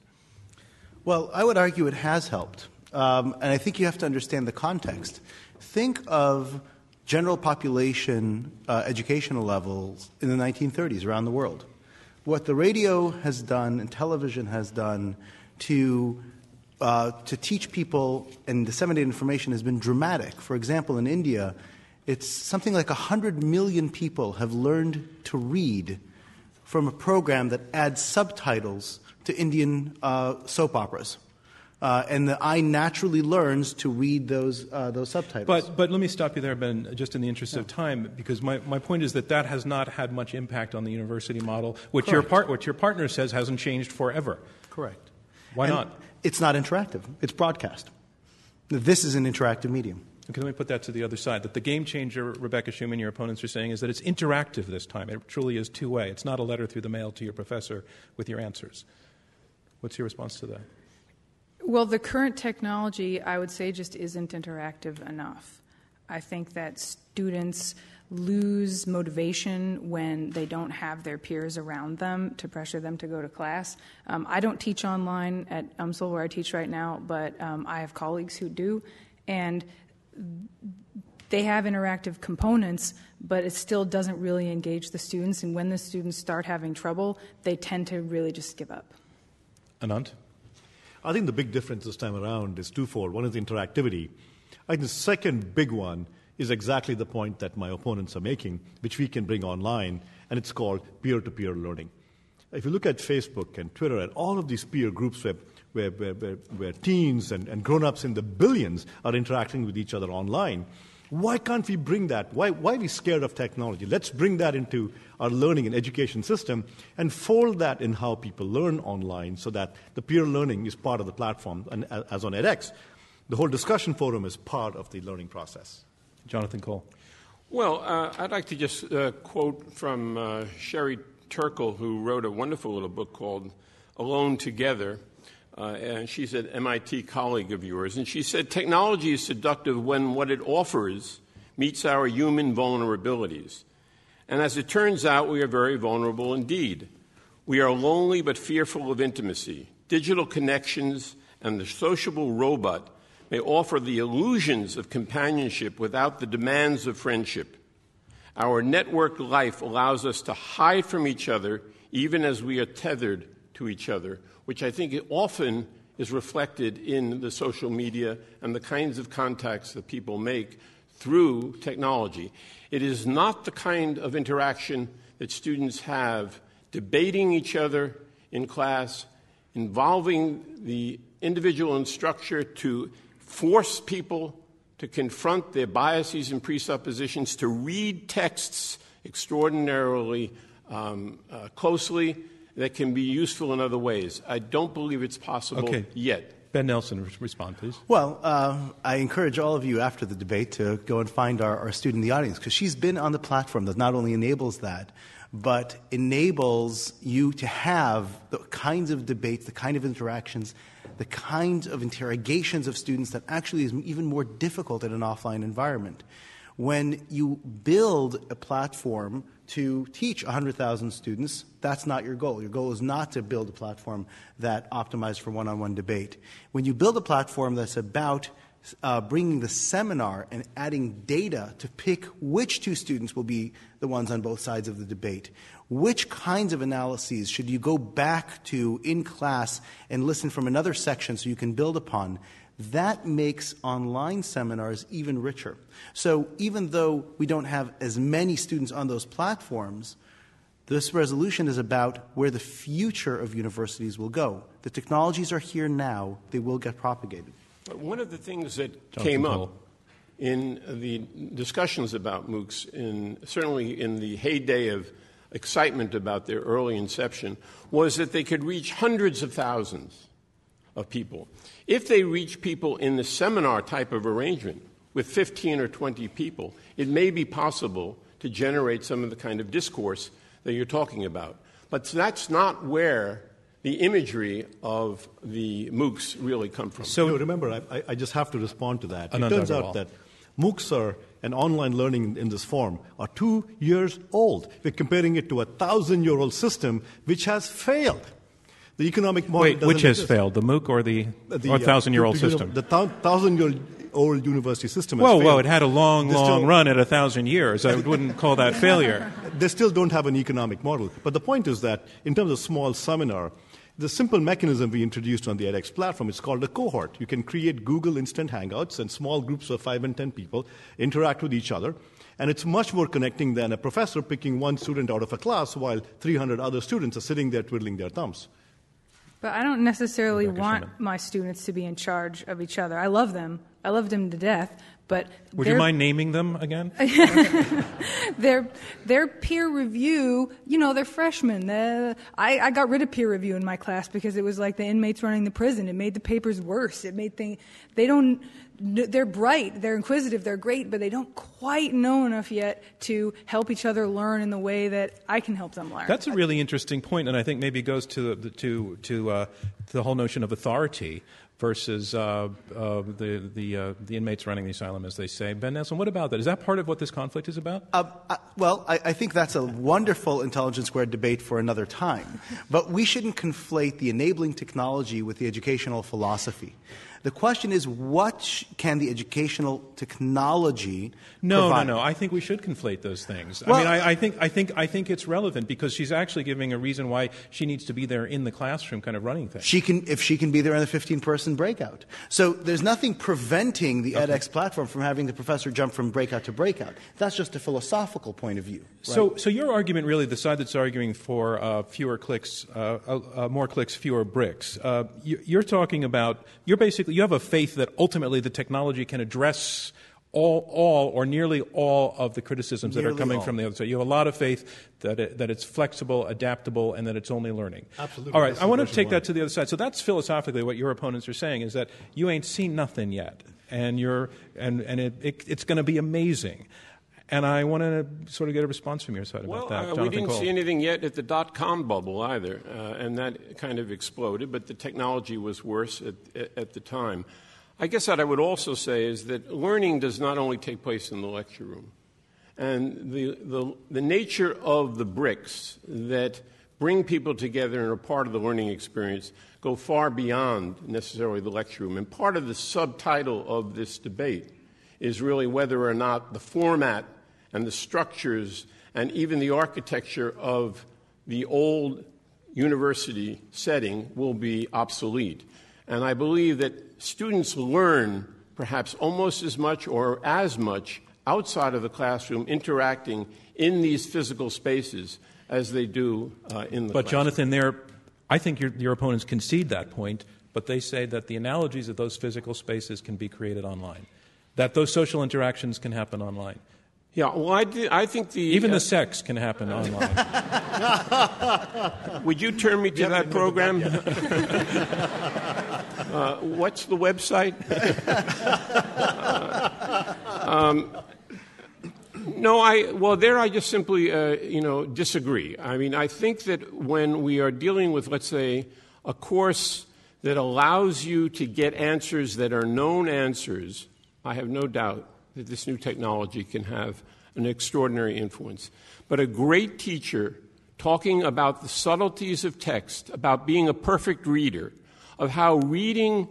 Well, I would argue it has helped. Um, and I think you have to understand the context. Think of general population uh, educational levels in the nineteen thirties around the world. What the radio has done and television has done to uh, to teach people and disseminate information has been dramatic. For example, in India, it's something like one hundred million people have learned to read from a program that adds subtitles to Indian uh, soap operas. Uh, and the eye naturally learns to read those uh, those subtitles. But but let me stop you there, Ben, just in the interest yeah. of time, because my, my point is that that has not had much impact on the university model, which Correct. your part what your partner says hasn't changed forever. Correct. Why and not? It's not interactive. It's broadcast. This is an interactive medium. Okay, let me put that to the other side. That the game changer, Rebecca Schuman, your opponents are saying, is that it's interactive this time. It truly is two-way. It's not a letter through the mail to your professor with your answers. What's your response to that? Well, the current technology, I would say, just isn't interactive enough. I think that students lose motivation when they don't have their peers around them to pressure them to go to class. Um, I don't teach online at U M S L where I teach right now, but um, I have colleagues who do, and they have interactive components, but it still doesn't really engage the students, and when the students start having trouble, they tend to really just give up. Anand? I think the big difference this time around is twofold. One is the interactivity. I think the second big one is exactly the point that my opponents are making, which we can bring online, and it's called peer-to-peer learning. If you look at Facebook and Twitter and all of these peer groups where, where, where, where, where teens and, and grown-ups in the billions are interacting with each other online, why can't we bring that? Why, why are we scared of technology? Let's bring that into our learning and education system and fold that in how people learn online so that the peer learning is part of the platform. And as on edX, the whole discussion forum is part of the learning process. Jonathan Cole. Well, uh, I'd like to just uh, quote from uh, Sherry Turkle, who wrote a wonderful little book called Alone Together. Uh, and she's an M I T colleague of yours. And she said, technology is seductive when what it offers meets our human vulnerabilities. And as it turns out, we are very vulnerable indeed. We are lonely but fearful of intimacy. Digital connections and the sociable robot may offer the illusions of companionship without the demands of friendship. Our networked life allows us to hide from each other even as we are tethered to each other, which I think often is reflected in the social media and the kinds of contacts that people make through technology. It is not the kind of interaction that students have debating each other in class, involving the individual instructor to force people to confront their biases and presuppositions, to read texts extraordinarily um, uh, closely that can be useful in other ways. I don't believe it's possible okay. yet. Ben Nelson, respond, please. Well, uh, I encourage all of you after the debate to go and find our, our student in the audience, because she's been on the platform that not only enables that, but enables you to have the kinds of debates, the kind of interactions, the kinds of interrogations of students that actually is even more difficult in an offline environment. When you build a platform to teach one hundred thousand students, that's not your goal. Your goal is not to build a platform that optimizes for one-on-one debate. When you build a platform that's about uh, bringing the seminar and adding data to pick which two students will be the ones on both sides of the debate, which kinds of analyses should you go back to in class and listen from another section so you can build upon, that makes online seminars even richer. So even though we don't have as many students on those platforms, this resolution is about where the future of universities will go. The technologies are here now. They will get propagated. One of the things that Jonathan came Cole. up in the discussions about MOOCs, in, certainly in the heyday of excitement about their early inception, was that they could reach hundreds of thousands of people. If they reach people in the seminar type of arrangement with fifteen or twenty people, it may be possible to generate some of the kind of discourse that you're talking about. But that's not where the imagery of the MOOCs really come from. So remember, I, I just have to respond to that. Anand It turns Agarwal. out that MOOCs are, and online learning in this form, are two years old. We're comparing it to a thousand-year-old system which has failed. The economic model Wait, doesn't which has exist. failed, the MOOC or the, The, or uh, thousand-year-old the- the- system? The thou- thousand-year-old university system has Whoa, failed. whoa, it had a long, They long still- run at a thousand years. I wouldn't call that failure. They still don't have an economic model. But the point is that in terms of small seminar, the simple mechanism we introduced on the edX platform is called a cohort. You can create Google Instant Hangouts, and small groups of five and ten people interact with each other. And it's much more connecting than a professor picking one student out of a class while three hundred other students are sitting there twiddling their thumbs. But I don't necessarily Rebecca want Sherman. my students to be in charge of each other. I love them. I love them to death. But Would you they're- mind naming them again? their their peer review, you know, they're freshmen. The, I, I got rid of peer review in my class because it was like the inmates running the prison. It made the papers worse. It made things, they don't, they're bright, they're inquisitive, they're great, but they don't quite know enough yet to help each other learn in the way that I can help them learn. That's a really interesting point, and I think maybe goes to the, to to, uh, to the whole notion of authority versus uh, uh, the the, uh, the inmates running the asylum, as they say. Ben Nelson, what about that? Is that part of what this conflict is about? Uh, uh, well, I, I think that's a wonderful Intelligence Squared debate for another time. But we shouldn't conflate the enabling technology with the educational philosophy. The question is, what sh- can the educational technology No, provide? no, no. I think we should conflate those things. Well- I mean, I, I think, I think, I think it's relevant because she's actually giving a reason why she needs to be there in the classroom, kind of running things. She can, if she can be there in the fifteen-person breakout. So there's nothing preventing the Okay. edX platform from having the professor jump from breakout to breakout. That's just a philosophical point of view. Right? So, so your argument, really, the side that's arguing for uh, fewer clicks, uh, uh, uh, more clicks, fewer bricks. Uh, you, you're talking about you're basically you have a faith that ultimately the technology can address all, all or nearly all of the criticisms that are Nearly coming all. from the other side. You have a lot of faith that it, that it's flexible, adaptable, and that it's only learning. Absolutely. All right, That's I want to version take one. that to the other side. So that's philosophically what your opponents are saying is that you ain't seen nothing yet, and you're and and it, it it's going to be amazing. And I want to sort of get a response from your side Well, about that. uh, we Jonathan didn't Cole. see anything yet at the dot-com bubble either, uh, and that kind of exploded, but the technology was worse at, at, at the time. I guess what I would also say is that learning does not only take place in the lecture room. And the, the, the nature of the bricks that bring people together and are part of the learning experience go far beyond necessarily the lecture room. And part of the subtitle of this debate is really whether or not the format and the structures and even the architecture of the old university setting will be obsolete. And I believe that students learn perhaps almost as much or as much outside of the classroom interacting in these physical spaces as they do uh, in the But, classroom. Jonathan, they're, I think your, your opponents concede that point, but they say that the analogies of those physical spaces can be created online, that those social interactions can happen online. Yeah, well, I, did, I think the... Even uh, the sex can happen online. Would you turn me to that program? uh, what's the website? uh, um, no, I well there I just simply uh, you know disagree. I mean, I think that when we are dealing with, let's say, a course that allows you to get answers that are known answers, I have no doubt that this new technology can have an extraordinary influence. But a great teacher talking about the subtleties of text, about being a perfect reader, of how reading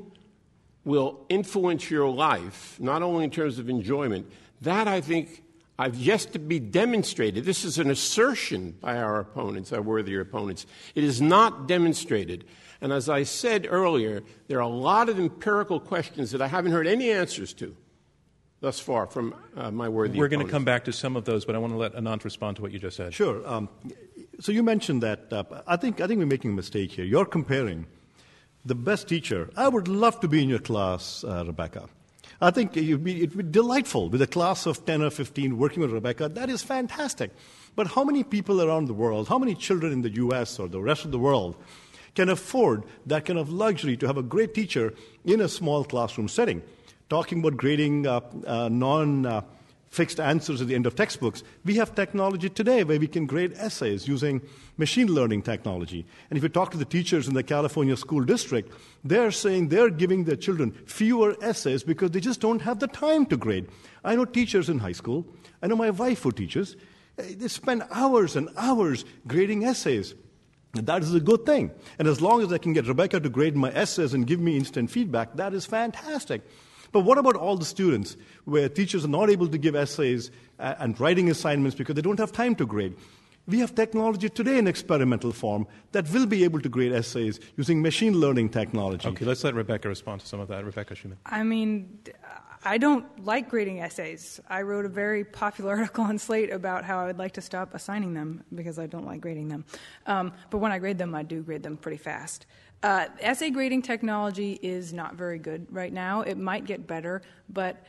will influence your life, not only in terms of enjoyment, that I think I've yet to be demonstrated. This is an assertion by our opponents, our worthier opponents. It is not demonstrated. And as I said earlier, there are a lot of empirical questions that I haven't heard any answers to thus far from uh, my worthy We're going to opponents. come back to some of those, but I want to let Anant respond to what you just said. Sure. Um, so you mentioned that. Uh, I think I think we're making a mistake here. You're comparing the best teacher. I would love to be in your class, uh, Rebecca. I think it'd be, it'd be delightful with a class of ten or fifteen working with Rebecca. That is fantastic. But how many people around the world, how many children in the U S or the rest of the world can afford that kind of luxury to have a great teacher in a small classroom setting? Talking about grading uh, uh, non-fixed uh, answers at the end of textbooks, we have technology today where we can grade essays using machine learning technology. And if you talk to the teachers in the California school district, they're saying they're giving their children fewer essays because they just don't have the time to grade. I know teachers in high school. I know my wife who teaches. They spend hours and hours grading essays. And that is a good thing. And as long as I can get Rebecca to grade my essays and give me instant feedback, that is fantastic. But what about all the students where teachers are not able to give essays and writing assignments because they don't have time to grade? We have technology today in experimental form that will be able to grade essays using machine learning technology. Okay, let's let Rebecca respond to some of that. Rebecca Schumann. I mean, I don't like grading essays. I wrote a very popular article on Slate about how I would like to stop assigning them because I don't like grading them. Um, but when I grade them, I do grade them pretty fast. Uh, essay grading technology is not very good right now. It might get better, but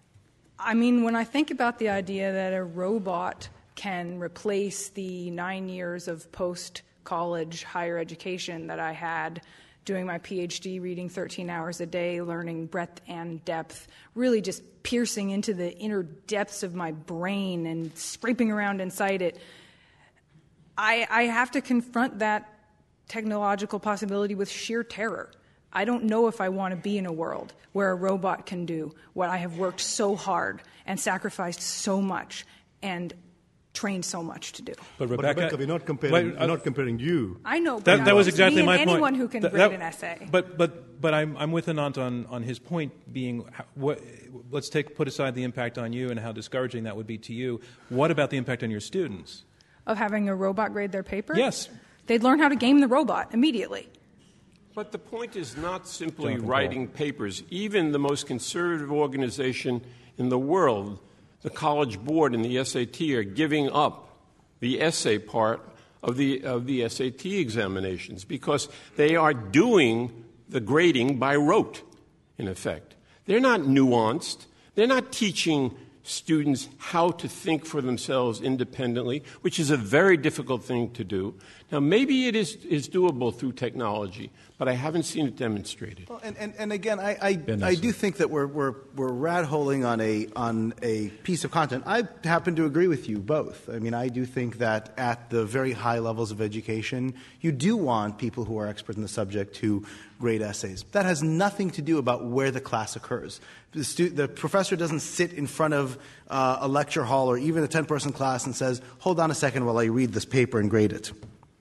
I mean, when I think about the idea that a robot can replace the nine years of post-college higher education that I had doing my PhD, reading thirteen hours a day, learning breadth and depth, really just piercing into the inner depths of my brain and scraping around inside it, I, I have to confront that technological possibility with sheer terror. I don't know if I want to be in a world where a robot can do what I have worked so hard and sacrificed so much and trained so much to do. But But Rebecca, Rebecca, we're not comparing, wait, we're not comparing you. I know, but That, I that was was exactly me my and point. anyone who can That- write that- an essay. But but but I'm I'm with Anant on, on his point being how, what, let's take put aside the impact on you and how discouraging that would be to you. What about the impact on your students? Of having a robot grade their paper? Yes. They'd learn how to game the robot immediately. But the point is not simply Jonathan writing papers. Even the most conservative organization in the world, the College Board and the S A T, are giving up the essay part of the, of the S A T examinations because they are doing the grading by rote, in effect. They're not nuanced. They're not teaching students how to think for themselves independently, which is a very difficult thing to do. Now, maybe it is, is doable through technology, but I haven't seen it demonstrated. Well, and, and, and again, I, I, I do think that we're, we're, we're rat-holing on a, on a piece of content. I happen to agree with you both. I mean, I do think that at the very high levels of education, you do want people who are expert in the subject to grade essays. That has nothing to do about where the class occurs. The, stu- the professor doesn't sit in front of uh, a lecture hall or even a ten-person class and says, hold on a second while I read this paper and grade it.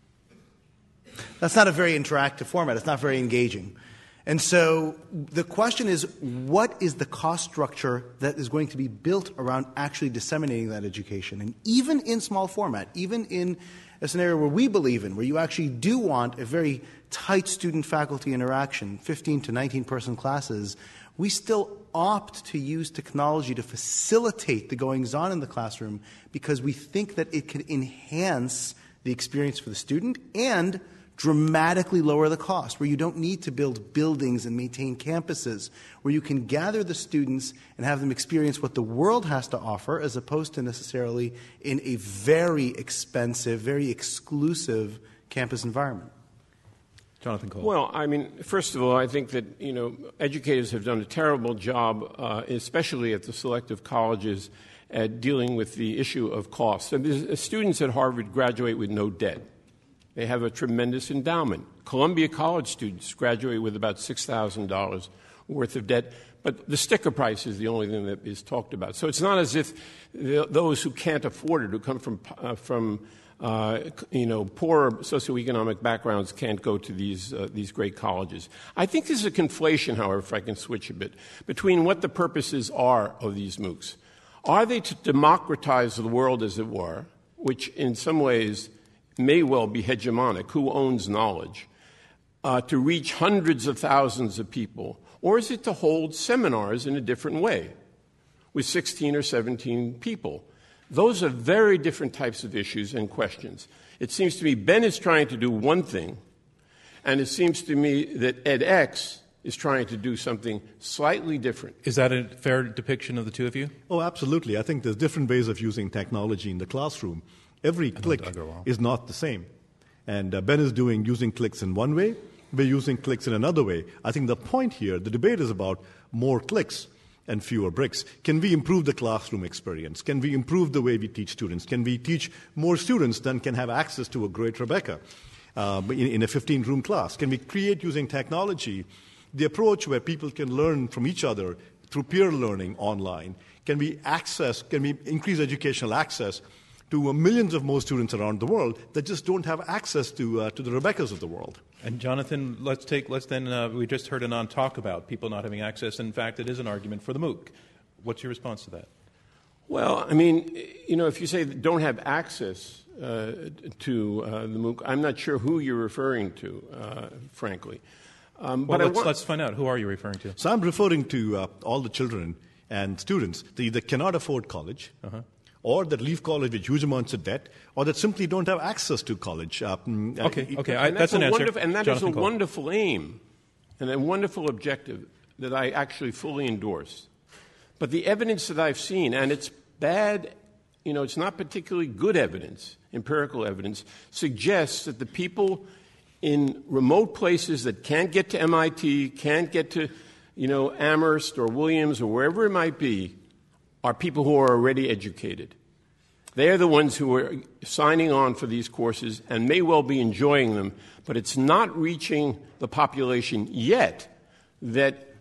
That's not a very interactive format. It's not very engaging. And so the question is, what is the cost structure that is going to be built around actually disseminating that education? And even in small format, even in a scenario where we believe in, where you actually do want a very tight student-faculty interaction, fifteen to nineteen-person classes, we still opt to use technology to facilitate the goings-on in the classroom because we think that it can enhance the experience for the student and dramatically lower the cost, where you don't need to build buildings and maintain campuses, where you can gather the students and have them experience what the world has to offer as opposed to necessarily in a very expensive, very exclusive campus environment. Jonathan Cole. Well, I mean, first of all, I think that, you know, educators have done a terrible job, uh, especially at the selective colleges, at dealing with the issue of costs. And students at Harvard graduate with no debt. They have a tremendous endowment. Columbia College students graduate with about six thousand dollars worth of debt, but the sticker price is the only thing that is talked about. So it's not as if the, those who can't afford it, who come from, uh, from uh, you know, poorer socioeconomic backgrounds, can't go to these, uh, these great colleges. I think there's a conflation, however, if I can switch a bit, between what the purposes are of these MOOCs. Are they to democratize the world, as it were, which in some ways may well be hegemonic, who owns knowledge, uh, to reach hundreds of thousands of people? Or is it to hold seminars in a different way with sixteen or seventeen people? Those are very different types of issues and questions. It seems to me Ben is trying to do one thing, and it seems to me that edX is trying to do something slightly different. Is that a fair depiction of the two of you? Oh, absolutely. I think there's different ways of using technology in the classroom. Every click is not the same. And uh, Ben is doing using clicks in one way, we're using clicks in another way. I think the point here, the debate is about more clicks and fewer bricks. Can we improve the classroom experience? Can we improve the way we teach students? Can we teach more students than can have access to a great Rebecca uh, in, in a fifteen-room class? Can we create, using technology, the approach where people can learn from each other through peer learning online? Can we access, can we increase educational access to uh, millions of more students around the world that just don't have access to uh, to the Rebeccas of the world? And Jonathan, let's take let's then uh, we just heard Anand talk about people not having access. In fact, it is an argument for the MOOC. What's your response to that? Well, I mean, you know, if you say don't have access uh, to uh, the MOOC, I'm not sure who you're referring to, uh, frankly. Um, well, but let's, I want- let's find out. Who are you referring to? So I'm referring to uh, all the children and students that either cannot afford college, uh-huh. or that leave college with huge amounts of debt, or that simply don't have access to college. Uh, okay, okay, I, and that's, that's an answer. wonderful, and that Jonathan is a Cole. wonderful aim and a wonderful objective that I actually fully endorse. But the evidence that I've seen, and it's bad, you know, it's not particularly good evidence, empirical evidence, suggests that the people in remote places that can't get to M I T, can't get to, you know, Amherst or Williams or wherever it might be, are people who are already educated. They're the ones who are signing on for these courses and may well be enjoying them, but it's not reaching the population yet that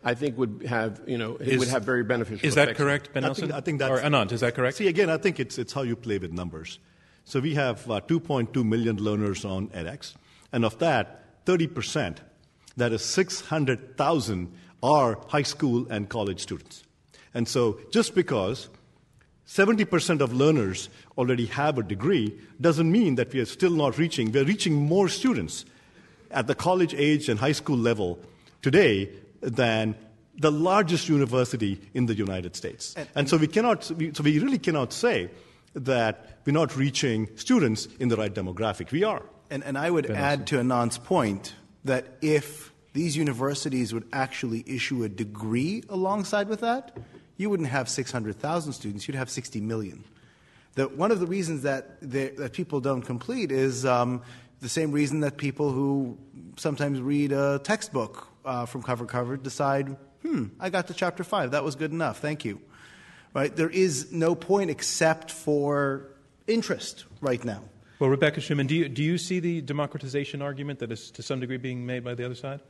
I think would have, you know, it Is- would have very beneficial Is that effects. correct, Ben I Nelson? think- I think that's- Or Anand, is that correct? See, again, I think it's, it's how you play with numbers. So we have uh, two point two million learners on edX, and of that, thirty percent, that is six hundred thousand, are high school and college students. And so just because seventy percent of learners already have a degree doesn't mean that we are still not reaching. We're reaching more students at the college age and high school level today than the largest university in the United States. And, and so we cannot, we, so we really cannot say that we're not reaching students in the right demographic. We are. And, and I would add to Anand's point that if these universities would actually issue a degree alongside with that, you wouldn't have six hundred thousand students, you'd have sixty million. The, one of the reasons that, they, that people don't complete is um, the same reason that people who sometimes read a textbook uh, from cover to cover decide, hmm, I got to chapter five, that was good enough, thank you. Right? There is no point except for interest right now. Well, Rebecca Schuman, do you, do you see the democratization argument that is to some degree being made by the other side?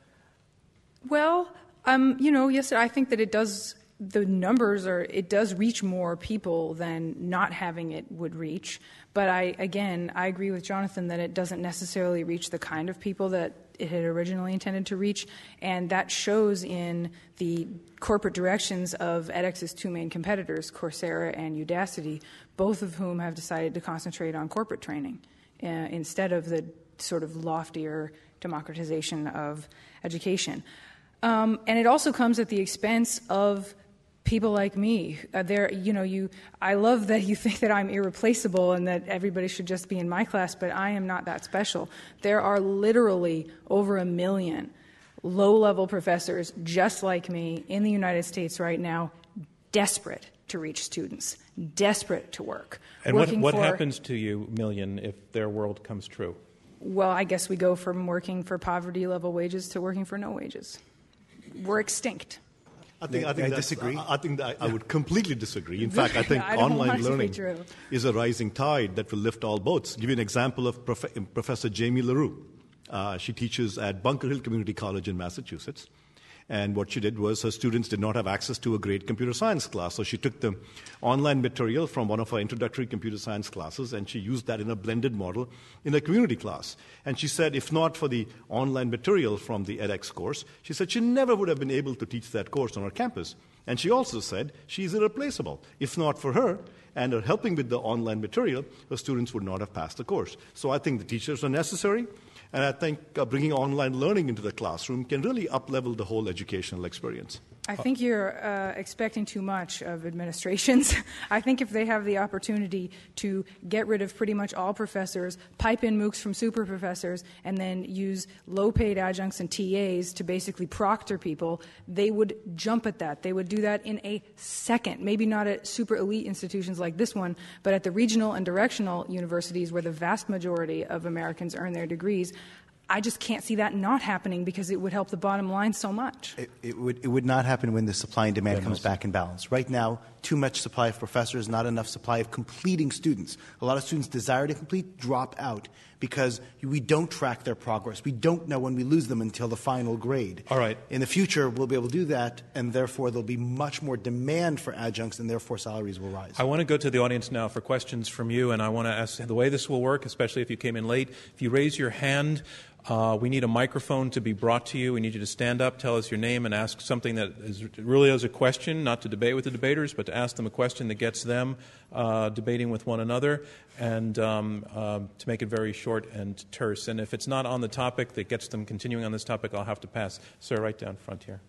Well, um, you know, yes, I think that it does. The numbers are, it does reach more people than not having it would reach. But I, again, I agree with Jonathan that it doesn't necessarily reach the kind of people that it had originally intended to reach. And that shows in the corporate directions of edX's two main competitors, Coursera and Udacity, both of whom have decided to concentrate on corporate training uh, instead of the sort of loftier democratization of education. Um, and it also comes at the expense of people like me. Uh, there, you know, you. I love that you think that I'm irreplaceable and that everybody should just be in my class, but I am not that special. There are literally over a million low-level professors just like me in the United States right now, desperate to reach students, desperate to work. And what, working what for, happens to you, million, if their world comes true? Well, I guess we go from working for poverty-level wages to working for no wages. We're extinct. I think, I, think I that's- disagree. I, I think that I, I would completely disagree. In fact, I think I don't want online it to be learning true. is a rising tide that will lift all boats. I'll give you an example of Prof- Professor Jamie LaRue. Uh, she teaches at Bunker Hill Community College in Massachusetts. And what she did was her students did not have access to a great computer science class. So she took the online material from one of her introductory computer science classes and she used that in a blended model in a community class. And she said if not for the online material from the edX course, she said she never would have been able to teach that course on her campus. And she also said she's irreplaceable. If not for her and her helping with the online material, her students would not have passed the course. So I think the teachers are necessary. And I think uh, bringing online learning into the classroom can really up-level the whole educational experience. I think you're uh, expecting too much of administrations. I think if they have the opportunity to get rid of pretty much all professors, pipe in MOOCs from super professors, and then use low-paid adjuncts and T As to basically proctor people, they would jump at that. They would do that in a second. Maybe not at super elite institutions like this one, but at the regional and directional universities where the vast majority of Americans earn their degrees. I just can't see that not happening because it would help the bottom line so much. It, it, would, it would not happen when the supply and demand comes back in balance. Right now, too much supply of professors, not enough supply of completing students. A lot of students desire to complete, drop out because we don't track their progress. We don't know when we lose them until the final grade. All right. In the future, we'll be able to do that, and therefore there'll be much more demand for adjuncts, and therefore salaries will rise. I want to go to the audience now for questions from you, and I want to ask the way this will work, especially if you came in late. If you raise your hand, Uh, we need a microphone to be brought to you. We need you to stand up, tell us your name, and ask something that is really is a question, not to debate with the debaters, but to ask them a question that gets them uh, debating with one another, and um, uh, to make it very short and terse. And if it's not on the topic that gets them continuing on this topic, I'll have to pass. Sir, right down front here.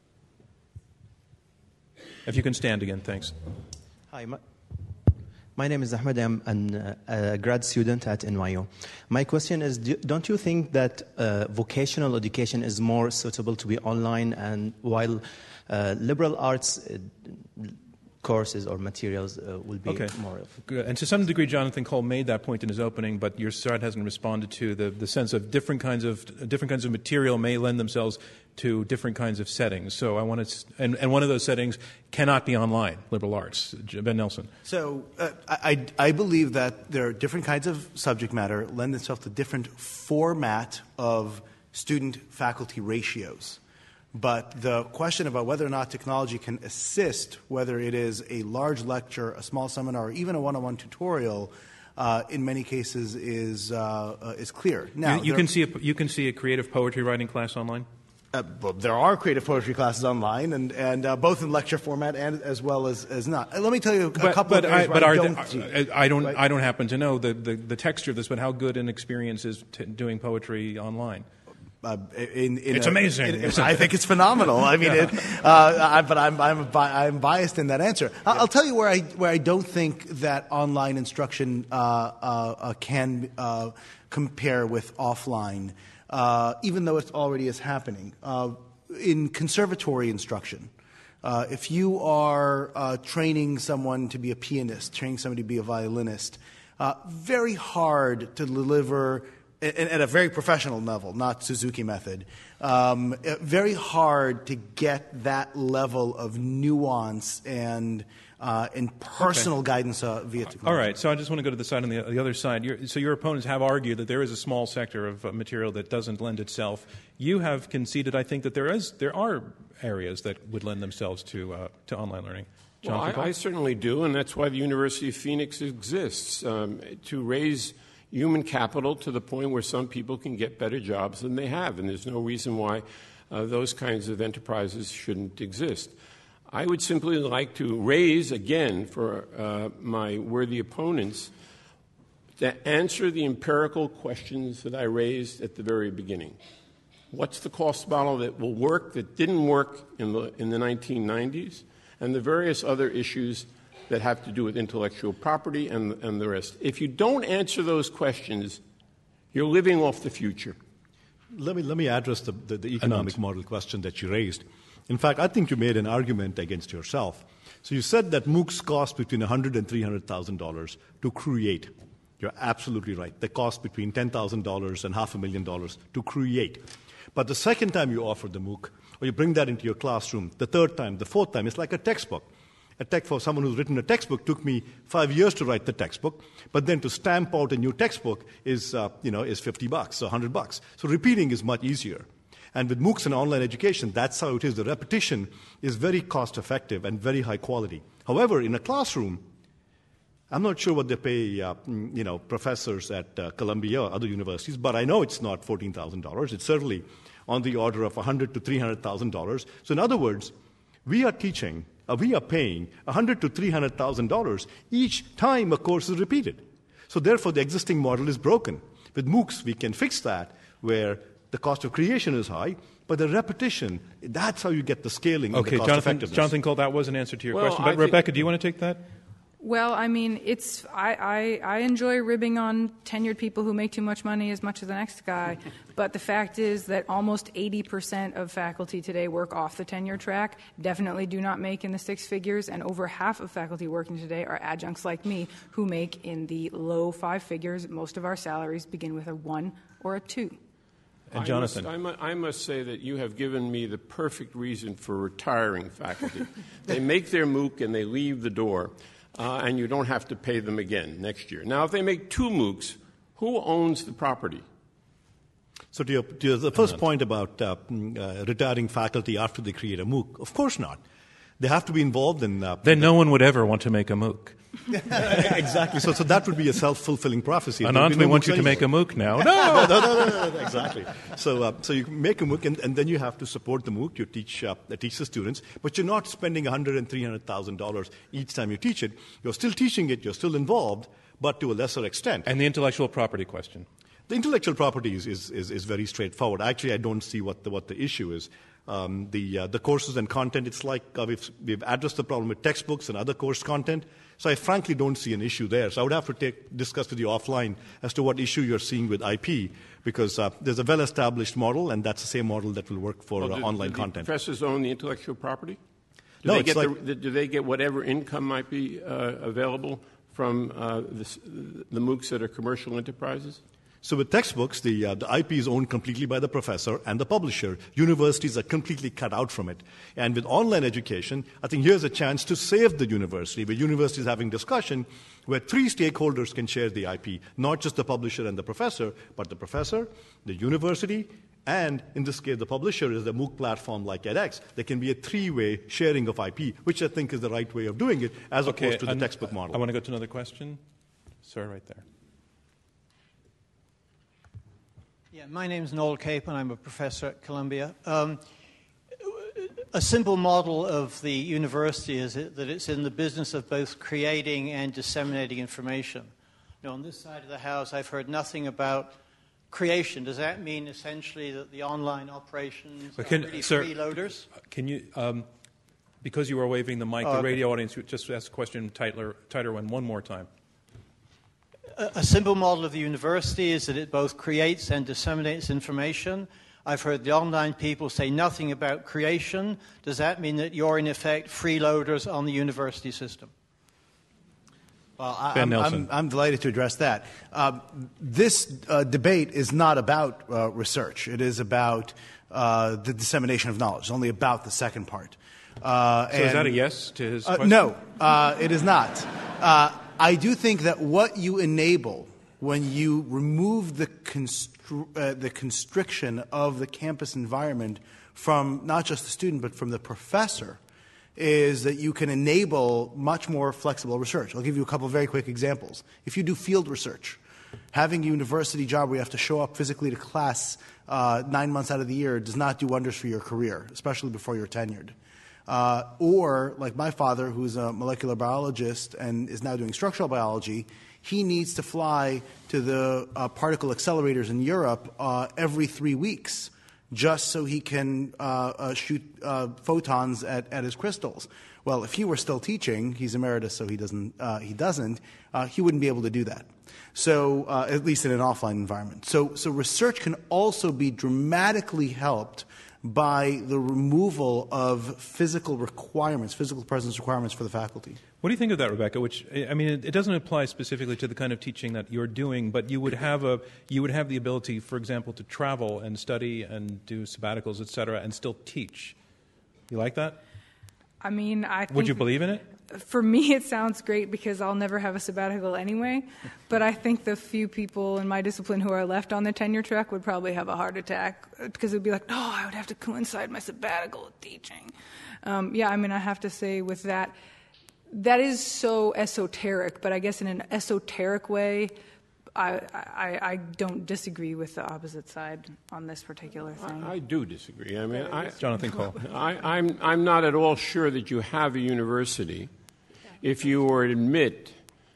If you can stand again, thanks. Hi. My- My name is Ahmed. I'm an, uh, a grad student at N Y U. My question is, do, don't you think that uh, vocational education is more suitable to be online, and while uh, liberal arts uh, courses or materials uh, will be Okay. more of... Good. And to some degree, Jonathan Cole made that point in his opening, but your side hasn't responded to the, the sense of different kinds of different kinds of material may lend themselves to different kinds of settings. So I want to, and, and one of those settings cannot be online, liberal arts. Ben Nelson. So uh, I, I believe that there are different kinds of subject matter lend themselves to different format of student-faculty ratios. But the question about whether or not technology can assist, whether it is a large lecture, a small seminar, or even a one-on-one tutorial, uh, in many cases is uh, uh, is clear. Now, you, you can see a, you can see a creative poetry writing class online. Uh, well, there are creative poetry classes online, and, and uh, both in lecture format and as well as, as not. Uh, let me tell you a but, couple but of areas I, but where I are don't the, see. I, I don't right? I don't happen to know the, the, the texture of this, but how good an experience is t- doing poetry online? Uh, in, in It's a, amazing. in- I think it's phenomenal. I mean, it, uh, I, but I'm, I'm, bi- I'm biased in that answer. I'll, I'll tell you where I, where I don't think that online instruction uh, uh, uh, can uh, compare with offline, uh, even though it already is happening. Uh, in conservatory instruction, uh, if you are uh, training someone to be a pianist, training somebody to be a violinist, uh, very hard to deliver at a very professional level, not Suzuki method, um, very hard to get that level of nuance and uh, and personal okay. guidance uh, via technology. All right, so I just want to go to the side on the, the other side. You're, so your opponents have argued that there is a small sector of uh, material that doesn't lend itself. You have conceded, I think, that there is there are areas that would lend themselves to uh, to online learning. Well, I, I certainly do, and that's why the University of Phoenix exists, um, to raise human capital to the point where some people can get better jobs than they have, and there's no reason why uh, those kinds of enterprises shouldn't exist. I would simply like to raise, again, for uh, my worthy opponents, to answer the empirical questions that I raised at the very beginning. What's the cost model that will work that didn't work in the, in the nineteen nineties, and the various other issues that have to do with intellectual property and, and the rest. If you don't answer those questions, you're living off the future. Let me, let me address the, the, the economic model question that you raised. In fact, I think you made an argument against yourself. So you said that MOOCs cost between one hundred thousand dollars and three hundred thousand dollars to create. You're absolutely right. They cost between ten thousand dollars and half a million dollars to create. But the second time you offer the MOOC, or you bring that into your classroom, the third time, the fourth time, it's like a textbook. A tech for someone who's written a textbook took me five years to write the textbook, but then to stamp out a new textbook is, uh, you know, is fifty bucks, or one hundred bucks. So repeating is much easier. And with MOOCs and online education, that's how it is. The repetition is very cost effective and very high quality. However, in a classroom, I'm not sure what they pay, uh, you know, professors at uh, Columbia or other universities, but I know it's not fourteen thousand dollars. It's certainly on the order of one hundred thousand to three hundred thousand dollars. So in other words, we are teaching, uh, we are paying one hundred thousand to three hundred thousand dollars each time a course is repeated. So therefore, the existing model is broken. With MOOCs, we can fix that, where the cost of creation is high, but the repetition, that's how you get the scaling okay, and the cost Jonathan, effectiveness. Jonathan Cole, that was an answer to your well, question. But I Rebecca, think, do you want to take that? Well, I mean, it's I, I, I enjoy ribbing on tenured people who make too much money as much as the next guy, but the fact is that almost eighty percent of faculty today work off the tenure track, definitely do not make in the six figures, and over half of faculty working today are adjuncts like me who make in the low five figures. Most of our salaries begin with a one or a two. And Jonathan. I must, I must say that you have given me the perfect reason for retiring faculty. They make their MOOC and they leave the door. Uh, and you don't have to pay them again next year. Now, if they make two MOOCs, who owns the property? So to, your, to your, the first point about uh, uh, retiring faculty after they create a MOOC, of course not. They have to be involved in... Uh, then no one would ever want to make a MOOC. Exactly. So, so that would be a self-fulfilling prophecy. Anant, we want you to make a MOOC now. No! no, no, no, no, no, exactly. So, uh, so you make a MOOC, and, and then you have to support the MOOC. You teach, uh, teach the students, but you're not spending one hundred thousand dollars and three hundred thousand dollars each time you teach it. You're still teaching it. You're still involved, but to a lesser extent. And the intellectual property question. The intellectual property is, is, is, is very straightforward. Actually, I don't see what the, what the issue is. Um, the, uh, the courses and content, it's like uh, we've, we've addressed the problem with textbooks and other course content. So I frankly don't see an issue there. So I would have to take, discuss with you offline as to what issue you're seeing with I P, because uh, there's a well-established model, and that's the same model that will work for well, uh, do, content. do the content. Professors own the intellectual property? Do No, they it's get like, the, do they get whatever income might be uh, available from uh, this, the MOOCs that are commercial enterprises? So with textbooks, the, uh, the I P is owned completely by the professor and the publisher. Universities are completely cut out from it. And with online education, I think here's a chance to save the university, where universities are having discussion where three stakeholders can share the I P, not just the publisher and the professor, but the professor, the university, And in this case, the publisher is a MOOC platform like edX. There can be a three-way sharing of I P, which I think is the right way of doing it, as okay, opposed to the and textbook model. I want to go to another question. Sir, right there. Yeah, my name is Noel Cape, and I'm a professor at Columbia. Um, a simple model of the university is it, that it's in the business of both creating and disseminating information. You know, on this side of the house, I've heard nothing about creation. Does that mean essentially that the online operations can, are really sir, freeloaders? Can you, um, because you are waving the mic, oh, the okay. radio audience, just ask a question tighter, tighter one, one more time. A, a simple model of the university is that it both creates and disseminates information. I've heard the online people say nothing about creation. Does that mean that you're, in effect, freeloaders on the university system? Well, I, Ben I'm, Nelson. I'm, I'm delighted to address that. Um, this uh, debate is not about uh, research. It is about uh, the dissemination of knowledge. It's only about the second part. Uh, So and, is that a yes to his uh, question? No, uh, it is not. Uh, I do think that what you enable when you remove the, constr- uh, the constriction of the campus environment from not just the student but from the professor is that you can enable much more flexible research. I'll give you a couple of very quick examples. If you do field research, having a university job where you have to show up physically to class uh, nine months out of the year does not do wonders for your career, especially before you're tenured. Uh, or, like my father, who's a molecular biologist and is now doing structural biology, he needs to fly to the uh, particle accelerators in Europe uh, every three weeks. Just so he can uh, uh, shoot uh, photons at, at his crystals. Well, if he were still teaching, he's emeritus, so he doesn't. Uh, he doesn't. Uh, he wouldn't be able to do that. So, uh, at least in an offline environment. So, so research can also be dramatically helped by the removal of physical requirements, physical presence requirements for the faculty. What do you think of that, Rebecca? Which, I mean, it, it doesn't apply specifically to the kind of teaching that you're doing, but you would have a you would have the ability, for example, to travel and study and do sabbaticals, et cetera, and still teach. You like that? I mean, I think Would you believe in it? For me, it sounds great because I'll never have a sabbatical anyway. But I think the few people in my discipline who are left on the tenure track would probably have a heart attack because it would be like, no, I would have to coincide my sabbatical with teaching. Um, yeah, I mean, I have to say with that, that is so esoteric. But I guess in an esoteric way, I, I, I don't disagree with the opposite side on this particular thing. I, I do disagree. I mean, I, Jonathan Cole. I, I'm, I'm not at all sure that you have a university if you were to admit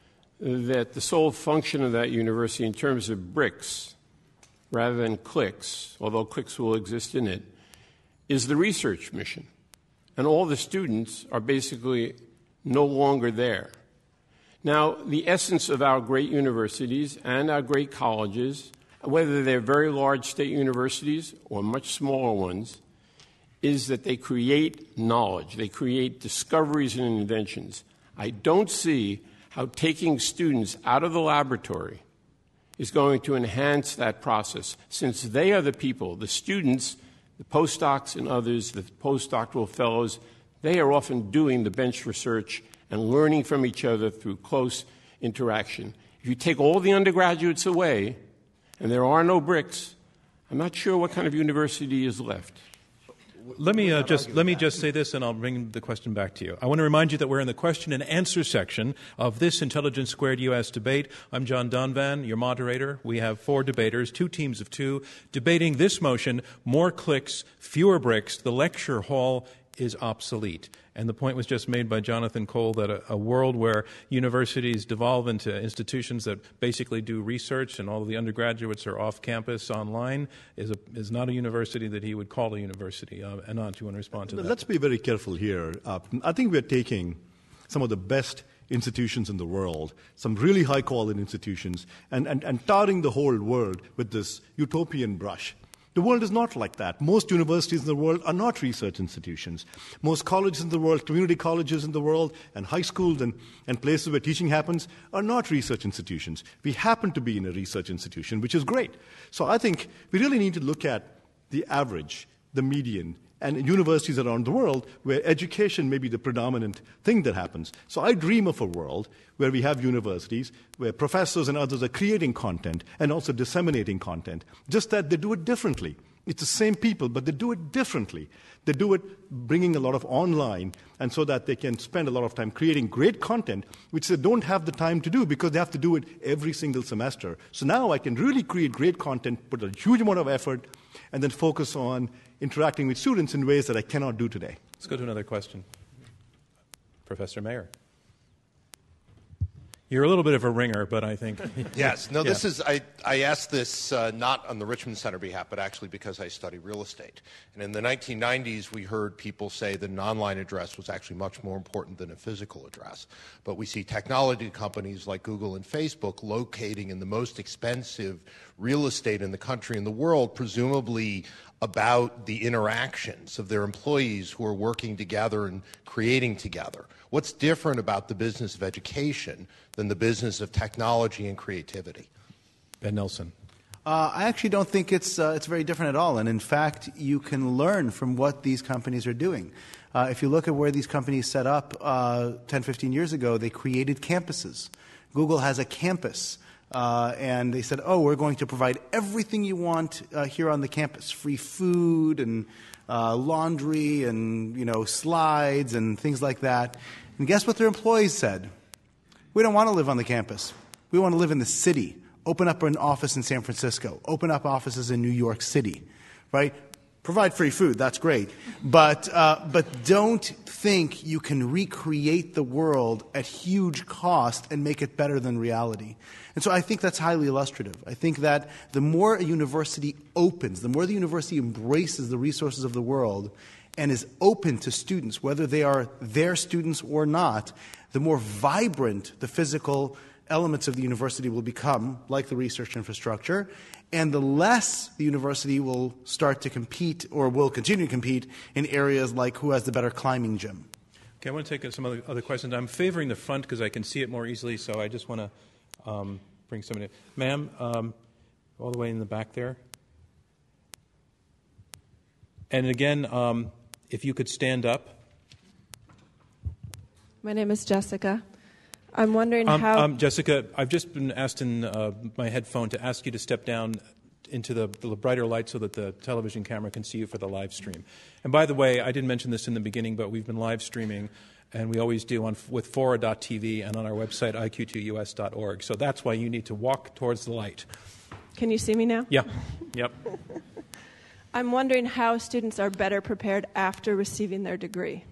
that the sole function of that university in terms of bricks rather than cliques, although cliques will exist in it, is the research mission. And all the students are basically no longer there. Now, the essence of our great universities and our great colleges, whether they're very large state universities or much smaller ones, is that they create knowledge. They create discoveries and inventions. I don't see how taking students out of the laboratory is going to enhance that process, since they are the people, the students, the postdocs and others, the postdoctoral fellows, they are often doing the bench research and learning from each other through close interaction. If you take all the undergraduates away, and there are no bricks, I'm not sure what kind of university is left. Let me uh, just let me just say this, and I'll bring the question back to you. I want to remind you that we're in the question and answer section of this Intelligence Squared U S debate. I'm John Donvan, your moderator. We have four debaters, two teams of two, debating this motion: more clicks, fewer bricks. The lecture hall is obsolete. And the point was just made by Jonathan Cole that a, a world where universities devolve into institutions that basically do research and all of the undergraduates are off campus online is, a, is not a university that he would call a university. Uh, Anand, do you want to respond to that? Let's be very careful here. Uh, I think we're taking some of the best institutions in the world, some really high-quality institutions, and, and, and tarring the whole world with this utopian brush. The world is not like that. Most universities in the world are not research institutions. Most colleges in the world, community colleges in the world, and high schools and, and places where teaching happens are not research institutions. We happen to be in a research institution, which is great. So I think we really need to look at the average, the median, and universities around the world where education may be the predominant thing that happens. So I dream of a world where we have universities where professors and others are creating content and also disseminating content, just that they do it differently. It's the same people, but they do it differently. They do it bringing a lot of online, and so that they can spend a lot of time creating great content, which they don't have the time to do because they have to do it every single semester. So now I can really create great content, put a huge amount of effort, and then focus on interacting with students in ways that I cannot do today. Let's go to another question. Professor Mayer. You're a little bit of a ringer, but I think... Yes. No, yeah. this is, I, I asked this uh, not on the Richmond Center behalf, but actually because I study real estate. And in the nineteen nineties, we heard people say that an online address was actually much more important than a physical address. But we see technology companies like Google and Facebook locating in the most expensive real estate in the country and the world, presumably about the interactions of their employees who are working together and creating together. What's different about the business of education than the business of technology and creativity? Ben Nelson. Uh, I actually don't think it's, uh, it's very different at all. And in fact, you can learn from what these companies are doing. Uh, if you look at where these companies set up uh, ten, fifteen years ago, they created campuses. Google has a campus. Uh, and they said, oh, we're going to provide everything you want uh, here on the campus, free food and uh, laundry and, you know, slides and things like that. And guess what their employees said? We don't want to live on the campus. We want to live in the city. Open up an office in San Francisco. Open up offices in New York City, right? Provide free food, that's great. But, uh, but don't think you can recreate the world at huge cost and make it better than reality. And so I think that's highly illustrative. I think that the more a university opens, the more the university embraces the resources of the world and is open to students, whether they are their students or not, the more vibrant the physical elements of the university will become, like the research infrastructure, and the less the university will start to compete or will continue to compete in areas like who has the better climbing gym. Okay, I want to take some other, other questions. I'm favoring the front because I can see it more easily, so I just want to um, bring somebody in. Ma'am, um, all the way in the back there. And again, um, if you could stand up. My name is Jessica. I'm wondering um, how... Um, Jessica, I've just been asked in uh, my headphone to ask you to step down into the, the brighter light so that the television camera can see you for the live stream. And by the way, I didn't mention this in the beginning, but we've been live streaming, and we always do on with fora dot t v and on our website, I Q two U S dot org. So that's why you need to walk towards the light. Can you see me now? Yeah. Yep. I'm wondering how students are better prepared after receiving their degree.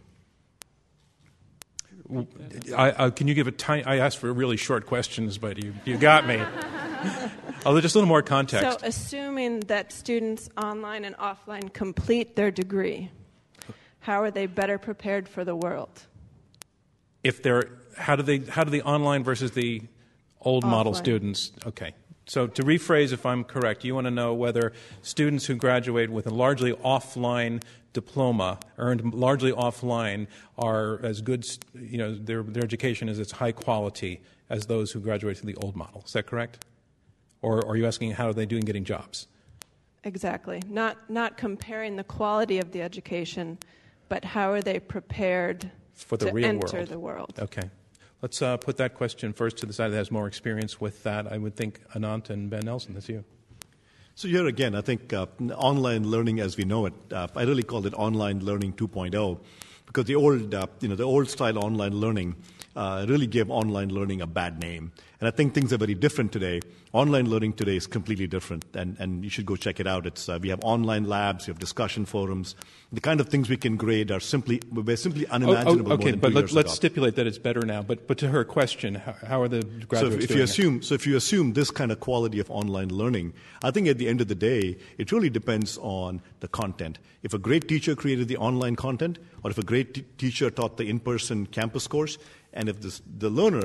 I, I, can you give a tiny... I asked for really short questions, but you, you got me. Although just a little more context. So assuming that students online and offline complete their degree, how are they better prepared for the world? If they're... How do they... How do the online versus the old Offline. model students... Okay. So to rephrase, if I'm correct, you want to know whether students who graduate with a largely offline diploma, earned largely offline, are as good, you know, their, their education is as high quality as those who graduate from the old model. Is that correct? Or, or are you asking how are they doing getting jobs? Exactly. Not, not comparing the quality of the education, but how are they prepared For the to real enter world. the world? Okay. Let's uh, put that question first to the side that has more experience with that. I would think Anant and Ben Nelson, that's you. So here again, I think uh, online learning as we know it, uh, I really call it online learning two point oh, because the old, uh, you know, the old style online learning uh, really gave online learning a bad name. And I think things are very different today. Online learning today is completely different, and, and you should go check it out. It's, uh, we have online labs, we have discussion forums. The kind of things we can grade are simply, we're simply unimaginable. Oh, oh, okay, more than but two let, years let's ago. stipulate that it's better now. But, but to her question, how, how are the graduates so if, if doing you it? assume, so if you assume this kind of quality of online learning, I think at the end of the day, it really depends on the content. If a great teacher created the online content, or if a great t- teacher taught the in-person campus course, and if this, the learner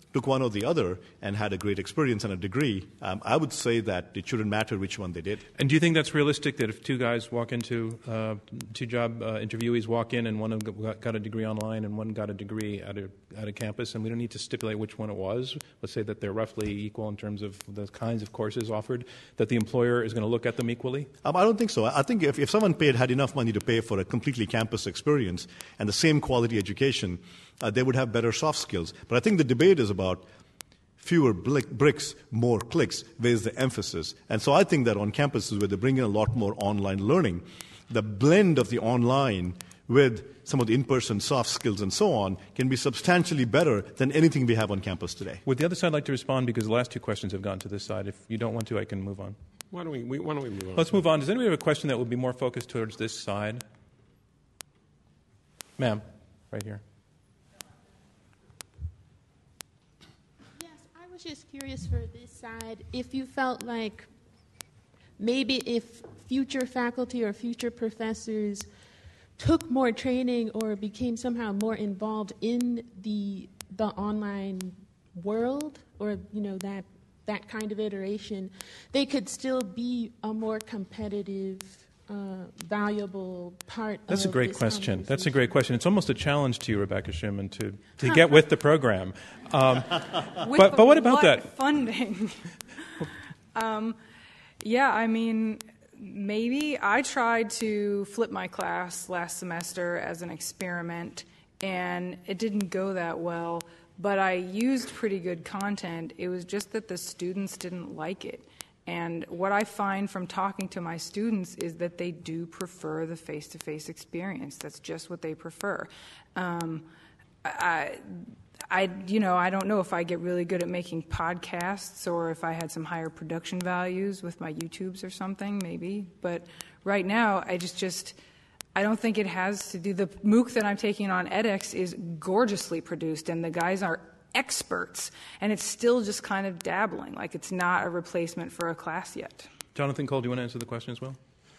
took one or the other and had a great experience and a degree, um, I would say that it shouldn't matter which one they did. And do you think that's realistic, that if two guys walk into, uh, two job uh, interviewees walk in and one of them got, got a degree online and one got a degree at a, at a campus, and we don't need to stipulate which one it was, let's say that they're roughly equal in terms of the kinds of courses offered, that the employer is going to look at them equally? Um, I don't think so. I think if, if someone paid had enough money to pay for a completely campus experience and the same quality education, uh, they would have better soft skills. But I think the debate is about fewer blick, bricks, more clicks, where's the emphasis. And so I think that on campuses where they bring in a lot more online learning, the blend of the online with some of the in-person soft skills and so on can be substantially better than anything we have on campus today. Would the other side like to respond? Because the last two questions have gone to this side. If you don't want to, I can move on. Why don't we, we, why don't we move on? Let's move on. Does anybody have a question that would be more focused towards this side? Ma'am, right here. I was just curious for this side, if you felt like maybe if future faculty or future professors took more training or became somehow more involved in the the online world, or you know that that kind of iteration, they could still be a more competitive, uh, valuable part. That's of a great this question. That's a great question. It's almost a challenge to you, Rebecca Schuman, to to get with the program. Um, but but what about that funding? um, yeah, I mean, maybe I tried to flip my class last semester as an experiment, and it didn't go that well. But I used pretty good content. It was just that the students didn't like it. And what I find from talking to my students is that they do prefer the face-to-face experience. That's just what they prefer. Um, I, I, you know, I don't know if I get really good at making podcasts or if I had some higher production values with my YouTubes or something, maybe. But right now, I just, just, I don't think it has to do. The MOOC that I'm taking on edX is gorgeously produced, and the guys are experts, and it's still just kind of dabbling, like it's not a replacement for a class yet. Jonathan Cole, do you want to answer the question as well?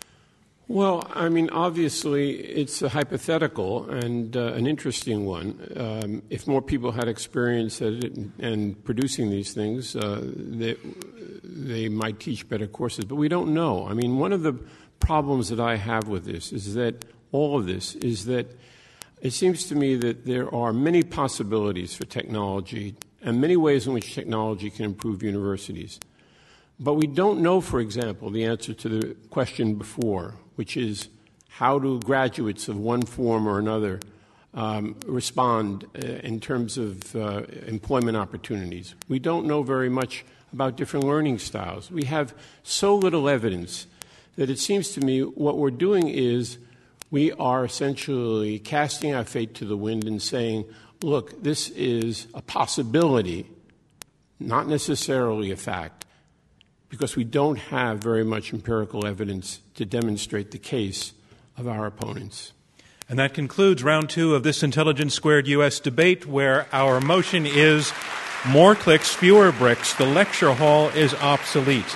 Well, I mean, obviously, it's a hypothetical and uh, an interesting one. Um, if more people had experience at it and, and producing these things, uh, they, they might teach better courses. But we don't know. I mean, one of the problems that I have with this is that all of this is that it seems to me that there are many possibilities for technology and many ways in which technology can improve universities. But we don't know, for example, the answer to the question before, which is how do graduates of one form or another um, respond uh, in terms of uh, employment opportunities. We don't know very much about different learning styles. We have so little evidence that it seems to me what we're doing is we are essentially casting our fate to the wind and saying, look, this is a possibility, not necessarily a fact, because we don't have very much empirical evidence to demonstrate the case of our opponents. And that concludes round two of this Intelligence Squared U S debate, where our motion is more clicks, fewer bricks. The lecture hall is obsolete.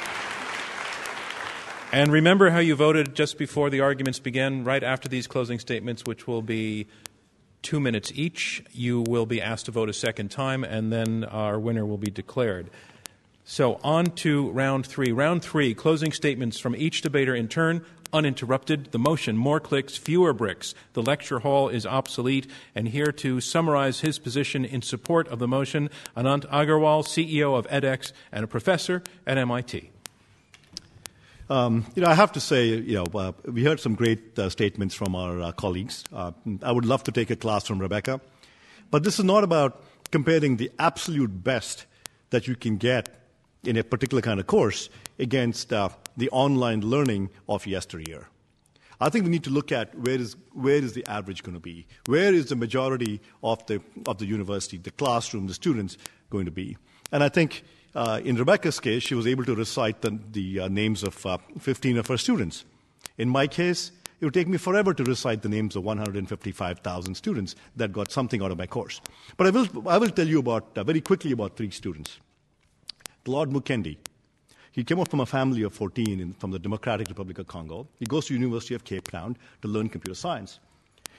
And remember how you voted just before the arguments began, right after these closing statements, which will be two minutes each. You will be asked to vote a second time, and then our winner will be declared. So on to round three. Round three, closing statements from each debater in turn, uninterrupted. The motion, more clicks, fewer bricks. The lecture hall is obsolete. And here to summarize his position in support of the motion, Anant Agarwal, C E O of edX and a professor at M I T. Um, you know, I have to say, you know, uh, we heard some great uh, statements from our uh, colleagues. Uh, I would love to take a class from Rebecca. But this is not about comparing the absolute best that you can get in a particular kind of course against uh, the online learning of yesteryear. I think we need to look at where is where is the average going to be? Where is the majority of the of the university, the classroom, the students going to be? And I think uh, in Rebecca's case, she was able to recite the, the uh, names of uh, fifteen of her students. In my case, it would take me forever to recite the names of one hundred fifty-five thousand students that got something out of my course. But I will I will tell you about uh, very quickly about three students. Claude Mukendi. He came up from a family of fourteen in, from the Democratic Republic of Congo. He goes to University of Cape Town to learn computer science.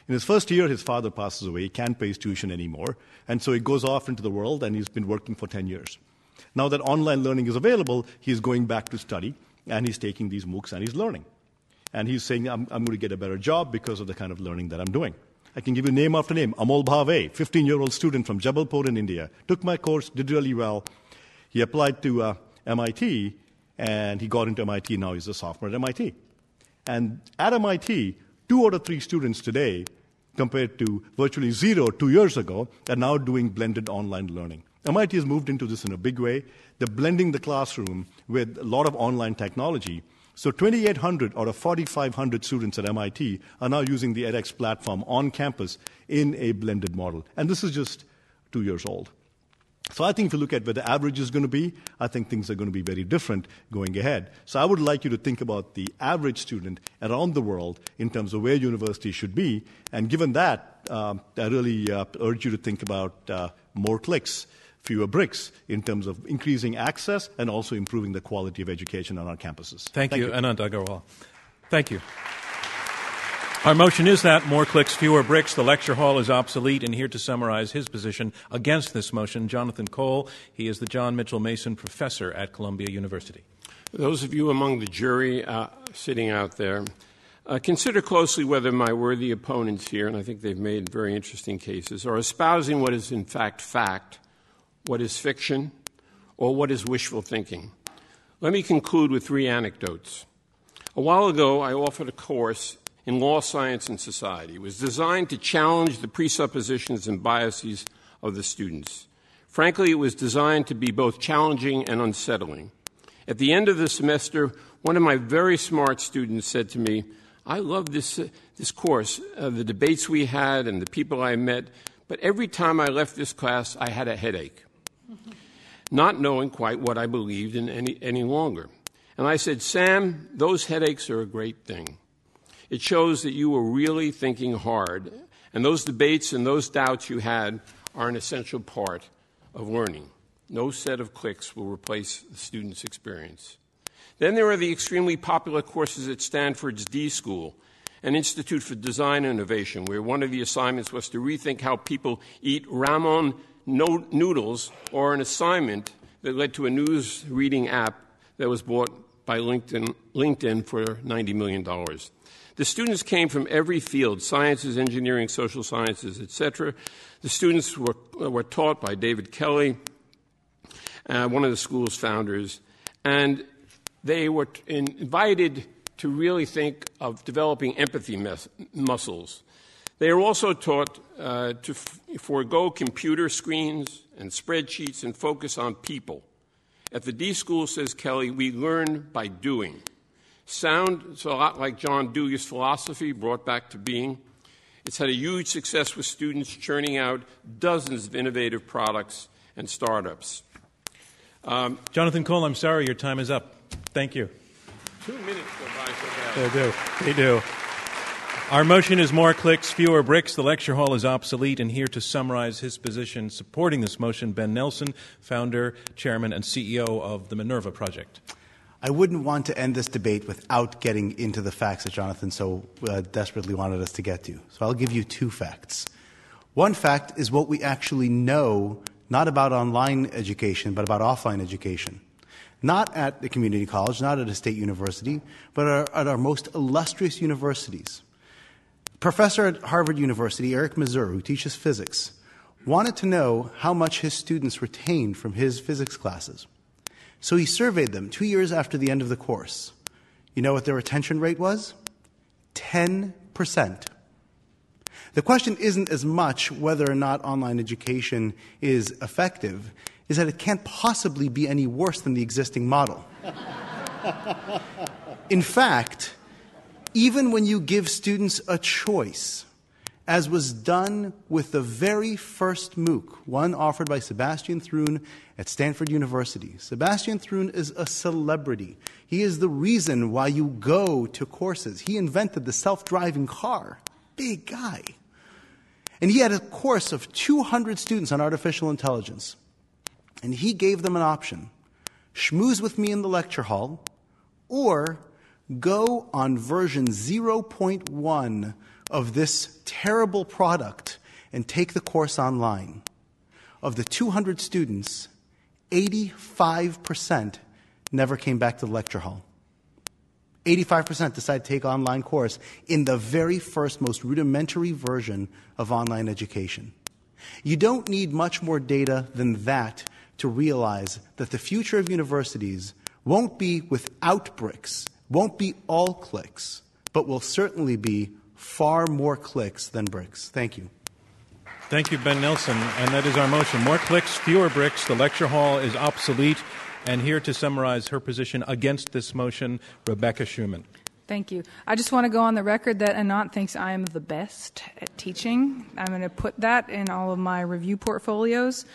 In his first year, his father passes away. He can't pay his tuition anymore. And so he goes off into the world, and he's been working for ten years. Now that online learning is available, he's going back to study, and he's taking these MOOCs, and he's learning. And he's saying, I'm, I'm going to get a better job because of the kind of learning that I'm doing. I can give you name after name. Amol Bhave, fifteen-year-old student from Jabalpur in India, took my course, did really well. He applied to uh, M I T, and he got into M I T. Now he's a sophomore at M I T. And at M I T, two out of three students today, compared to virtually zero two years ago, are now doing blended online learning. M I T has moved into this in a big way. They're blending the classroom with a lot of online technology. So twenty-eight hundred out of forty-five hundred students at M I T are now using the edX platform on campus in a blended model. And this is just two years old. So I think if you look at where the average is going to be, I think things are going to be very different going ahead. So I would like you to think about the average student around the world in terms of where university should be. And given that, um, I really uh, urge you to think about uh, more clicks, fewer bricks in terms of increasing access and also improving the quality of education on our campuses. Thank, Thank you, you, Anant Agarwal. Thank you. Our motion is that more clicks, fewer bricks. The lecture hall is obsolete. And here to summarize his position against this motion, Jonathan Cole. He is the John Mitchell Mason Professor at Columbia University. Those of you among the jury uh, sitting out there, uh, consider closely whether my worthy opponents here, and I think they've made very interesting cases, are espousing what is in fact fact, what is fiction, or what is wishful thinking. Let me conclude with three anecdotes. A while ago, I offered a course in law, science, and society. It was designed to challenge the presuppositions and biases of the students. Frankly, it was designed to be both challenging and unsettling. At the end of the semester, one of my very smart students said to me, I love this, uh, this course, uh, the debates we had and the people I met, but every time I left this class, I had a headache, not knowing quite what I believed in any, any longer. And I said, Sam, those headaches are a great thing. It shows that you were really thinking hard, and those debates and those doubts you had are an essential part of learning. No set of clicks will replace the student's experience. Then there are the extremely popular courses at Stanford's D School, an institute for design innovation, where one of the assignments was to rethink how people eat ramen no- noodles, or an assignment that led to a news reading app that was bought by LinkedIn, LinkedIn for ninety million dollars. The students came from every field, sciences, engineering, social sciences, et cetera. The students were, were taught by David Kelly, uh, one of the school's founders, and they were t- invited to really think of developing empathy mes- muscles. They are also taught uh, to f- forego computer screens and spreadsheets and focus on people. At the D School, says Kelly, we learn by doing. Sounds a lot like John Dewey's philosophy brought back to being. It's had a huge success with students churning out dozens of innovative products and startups. Um, Jonathan Cole, I'm sorry, your time is up. Thank you. Two minutes go by so fast. They do. They do. Our motion is more clicks, fewer bricks. The lecture hall is obsolete. And here to summarize his position supporting this motion, Ben Nelson, founder, chairman, and C E O of the Minerva Project. I wouldn't want to end this debate without getting into the facts that Jonathan so uh, desperately wanted us to get to. So I'll give you two facts. One fact is what we actually know, not about online education, but about offline education. Not at the community college, not at a state university, but at our most illustrious universities. Professor at Harvard University, Eric Mazur, who teaches physics, wanted to know how much his students retained from his physics classes. So he surveyed them two years after the end of the course. You know what their retention rate was? ten percent. The question isn't as much whether or not online education is effective, is that it can't possibly be any worse than the existing model. In fact, even when you give students a choice, as was done with the very first MOOC, one offered by Sebastian Thrun at Stanford University. Sebastian Thrun is a celebrity. He is the reason why you go to courses. He invented the self-driving car. Big guy. And he had a course of two hundred students on artificial intelligence. And he gave them an option. Schmooze with me in the lecture hall, or go on version zero point one of this terrible product and take the course online, of the two hundred students, eighty-five percent never came back to the lecture hall. eighty-five percent decided to take an online course in the very first, most rudimentary version of online education. You don't need much more data than that to realize that the future of universities won't be without bricks, won't be all clicks, but will certainly be far more clicks than bricks. Thank you. Thank you, Ben Nelson. And that is our motion. More clicks, fewer bricks. The lecture hall is obsolete. And here to summarize her position against this motion, Rebecca Schuman. Thank you. I just want to go on the record that Anant thinks I am the best at teaching. I'm going to put that in all of my review portfolios.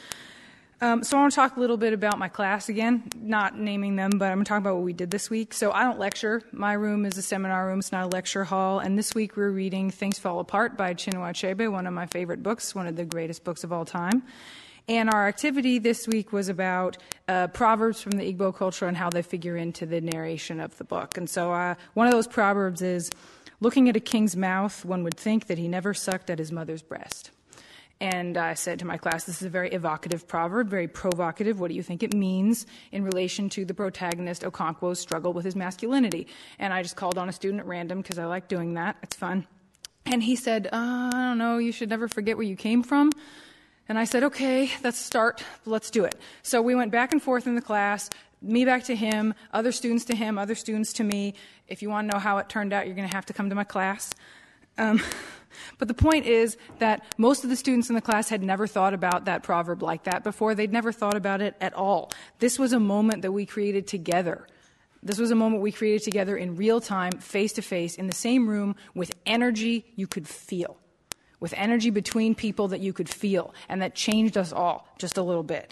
Um, so I want to talk a little bit about my class again, not naming them, but I'm going to talk about what we did this week. So I don't lecture. My room is a seminar room. It's not a lecture hall. And this week we're reading Things Fall Apart by Chinua Achebe, one of my favorite books, one of the greatest books of all time. And our activity this week was about uh, proverbs from the Igbo culture and how they figure into the narration of the book. And so uh, one of those proverbs is, looking at a king's mouth, one would think that he never sucked at his mother's breast. And I said to my class, this is a very evocative proverb, very provocative. What do you think it means in relation to the protagonist, Okonkwo's struggle with his masculinity? And I just called on a student at random because I like doing that. It's fun. And he said, uh, I don't know, you should never forget where you came from. And I said, okay, let's start. Let's do it. So we went back and forth in the class, me back to him, other students to him, other students to me. If you want to know how it turned out, you're going to have to come to my class. Um, but the point is that most of the students in the class had never thought about that proverb like that before. They'd never thought about it at all. This was a moment that we created together. This was a moment we created together in real time, face to face, in the same room, with energy you could feel. With energy between people that you could feel, and that changed us all just a little bit.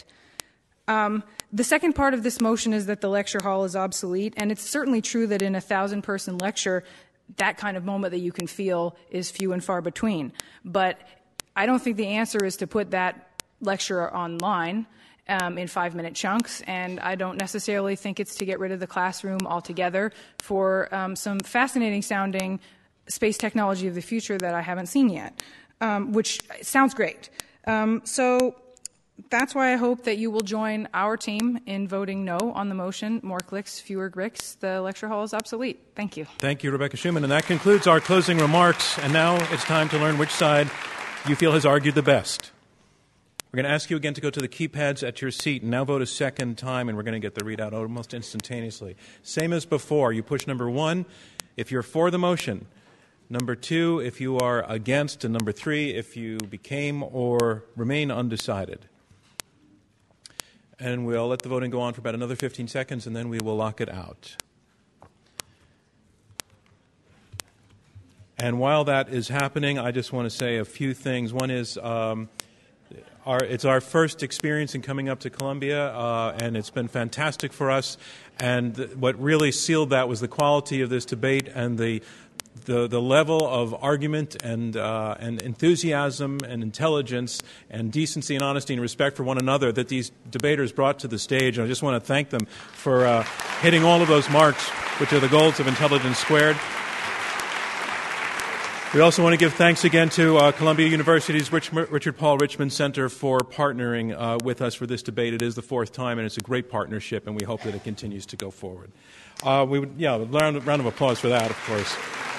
Um, the second part of this motion is that the lecture hall is obsolete, and it's certainly true that in a thousand-person lecture, that kind of moment that you can feel is few and far between. But I don't think the answer is to put that lecture online um, in five-minute chunks, and I don't necessarily think it's to get rid of the classroom altogether for um, some fascinating-sounding space technology of the future that I haven't seen yet, um, which sounds great. Um, so that's why I hope that you will join our team in voting no on the motion, more clicks, fewer bricks. The lecture hall is obsolete. Thank you. Thank you, Rebecca Schuman. And that concludes our closing remarks. And now it's time to learn which side you feel has argued the best. We're going to ask you again to go to the keypads at your seat and now vote a second time, and we're going to get the readout almost instantaneously. Same as before. You push number one if you're for the motion. Number two, if you are against, and number three, if you became or remain undecided. And we'll let the voting go on for about another fifteen seconds, and then we will lock it out. And while that is happening, I just want to say a few things. One is um, our, it's our first experience in coming up to Columbia, uh, and it's been fantastic for us. And th- what really sealed that was the quality of this debate and the The, the level of argument and, uh, and enthusiasm and intelligence and decency and honesty and respect for one another that these debaters brought to the stage. And I just want to thank them for uh, hitting all of those marks, which are the goals of Intelligence Squared. We also want to give thanks again to uh, Columbia University's Rich, Richard Paul Richmond Center for partnering uh, with us for this debate. It is the fourth time, and it's a great partnership, and we hope that it continues to go forward. Uh, we would, yeah, a round, round of applause for that, of course.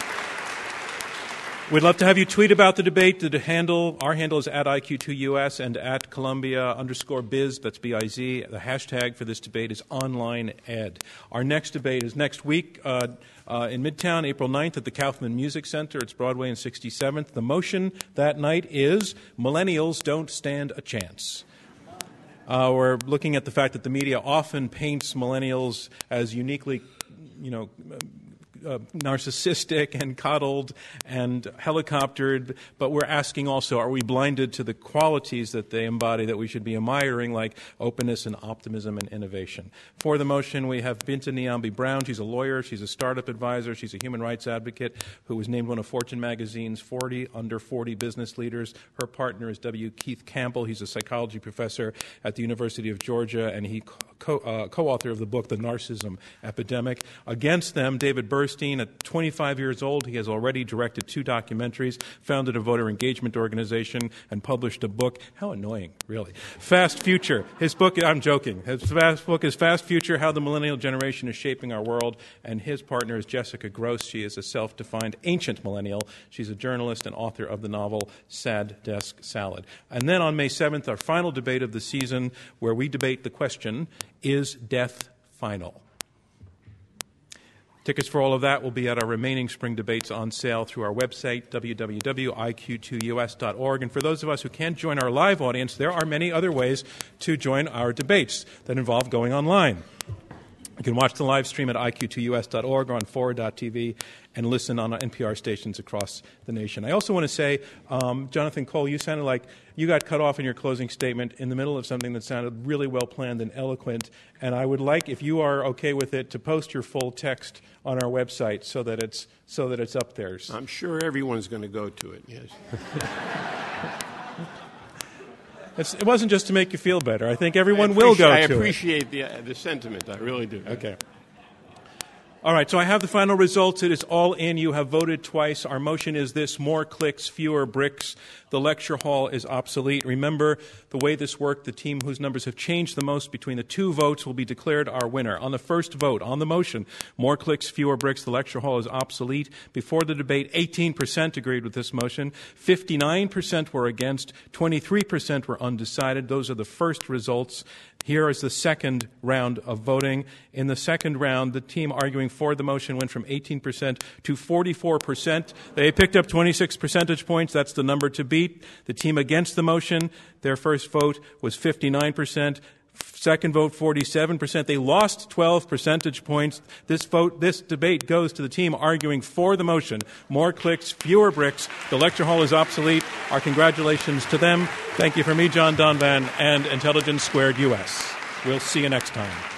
We'd love to have you tweet about the debate. The handle, our handle is at I Q two U S and at Columbia underscore biz, that's B I Z. The hashtag for this debate is online ed. Our next debate is next week uh, uh, in Midtown, April ninth at the Kaufman Music Center. It's Broadway and sixty-seventh. The motion that night is Millennials Don't Stand a Chance. Uh, we're looking at the fact that the media often paints millennials as uniquely, you know, Uh, narcissistic and coddled and helicoptered, but we're asking also, are we blinded to the qualities that they embody that we should be admiring, like openness and optimism and innovation? For the motion, we have Binta Niambi Brown. She's a lawyer. She's a startup advisor. She's a human rights advocate who was named one of Fortune magazine's forty under forty business leaders. Her partner is W. Keith Campbell. He's a psychology professor at the University of Georgia, and he co- uh, co-author of the book, The Narcissism Epidemic. Against them, David Burstein. Burstein. At twenty-five years old, he has already directed two documentaries, founded a voter engagement organization, and published a book. How annoying, really. Fast Future. His book, I'm joking. His fast book is Fast Future, How the Millennial Generation is Shaping Our World. And his partner is Jessica Gross. She is a self-defined ancient millennial. She's a journalist and author of the novel Sad Desk Salad. And then on May seventh, our final debate of the season, where we debate the question, is death final? Tickets for all of that will be at our remaining spring debates on sale through our website, w w w dot i q two u s dot org. And for those of us who can't join our live audience, there are many other ways to join our debates that involve going online. You can watch the live stream at i q two u s dot org or on forward dot t v and listen on N P R stations across the nation. I also want to say, um, Jonathan Cole, you sounded like you got cut off in your closing statement in the middle of something that sounded really well planned and eloquent. And I would like, if you are okay with it, to post your full text on our website so that it's so that it's up there. I'm sure everyone's going to go to it. Yes. It's, it wasn't just to make you feel better. I think everyone I will go I to it. I appreciate the, uh, the sentiment. I really do. Okay. All right, so I have the final results. It is all in. You have voted twice. Our motion is this: more clicks, fewer bricks. The lecture hall is obsolete. Remember, the way this worked, the team whose numbers have changed the most between the two votes will be declared our winner. On the first vote, on the motion, more clicks, fewer bricks, the lecture hall is obsolete. Before the debate, eighteen percent agreed with this motion. fifty-nine percent were against. twenty-three percent were undecided. Those are the first results. Here is the second round of voting. In the second round, the team arguing for the motion went from eighteen percent to forty-four percent. They picked up twenty-six percentage points. That's the number to beat. The team against the motion, their first vote was fifty-nine percent. Second vote, forty-seven percent. They lost twelve percentage points. This vote, this debate goes to the team arguing for the motion. More clicks, fewer bricks. The lecture hall is obsolete. Our congratulations to them. Thank you from me, John Donvan, and Intelligence Squared U S. We'll see you next time.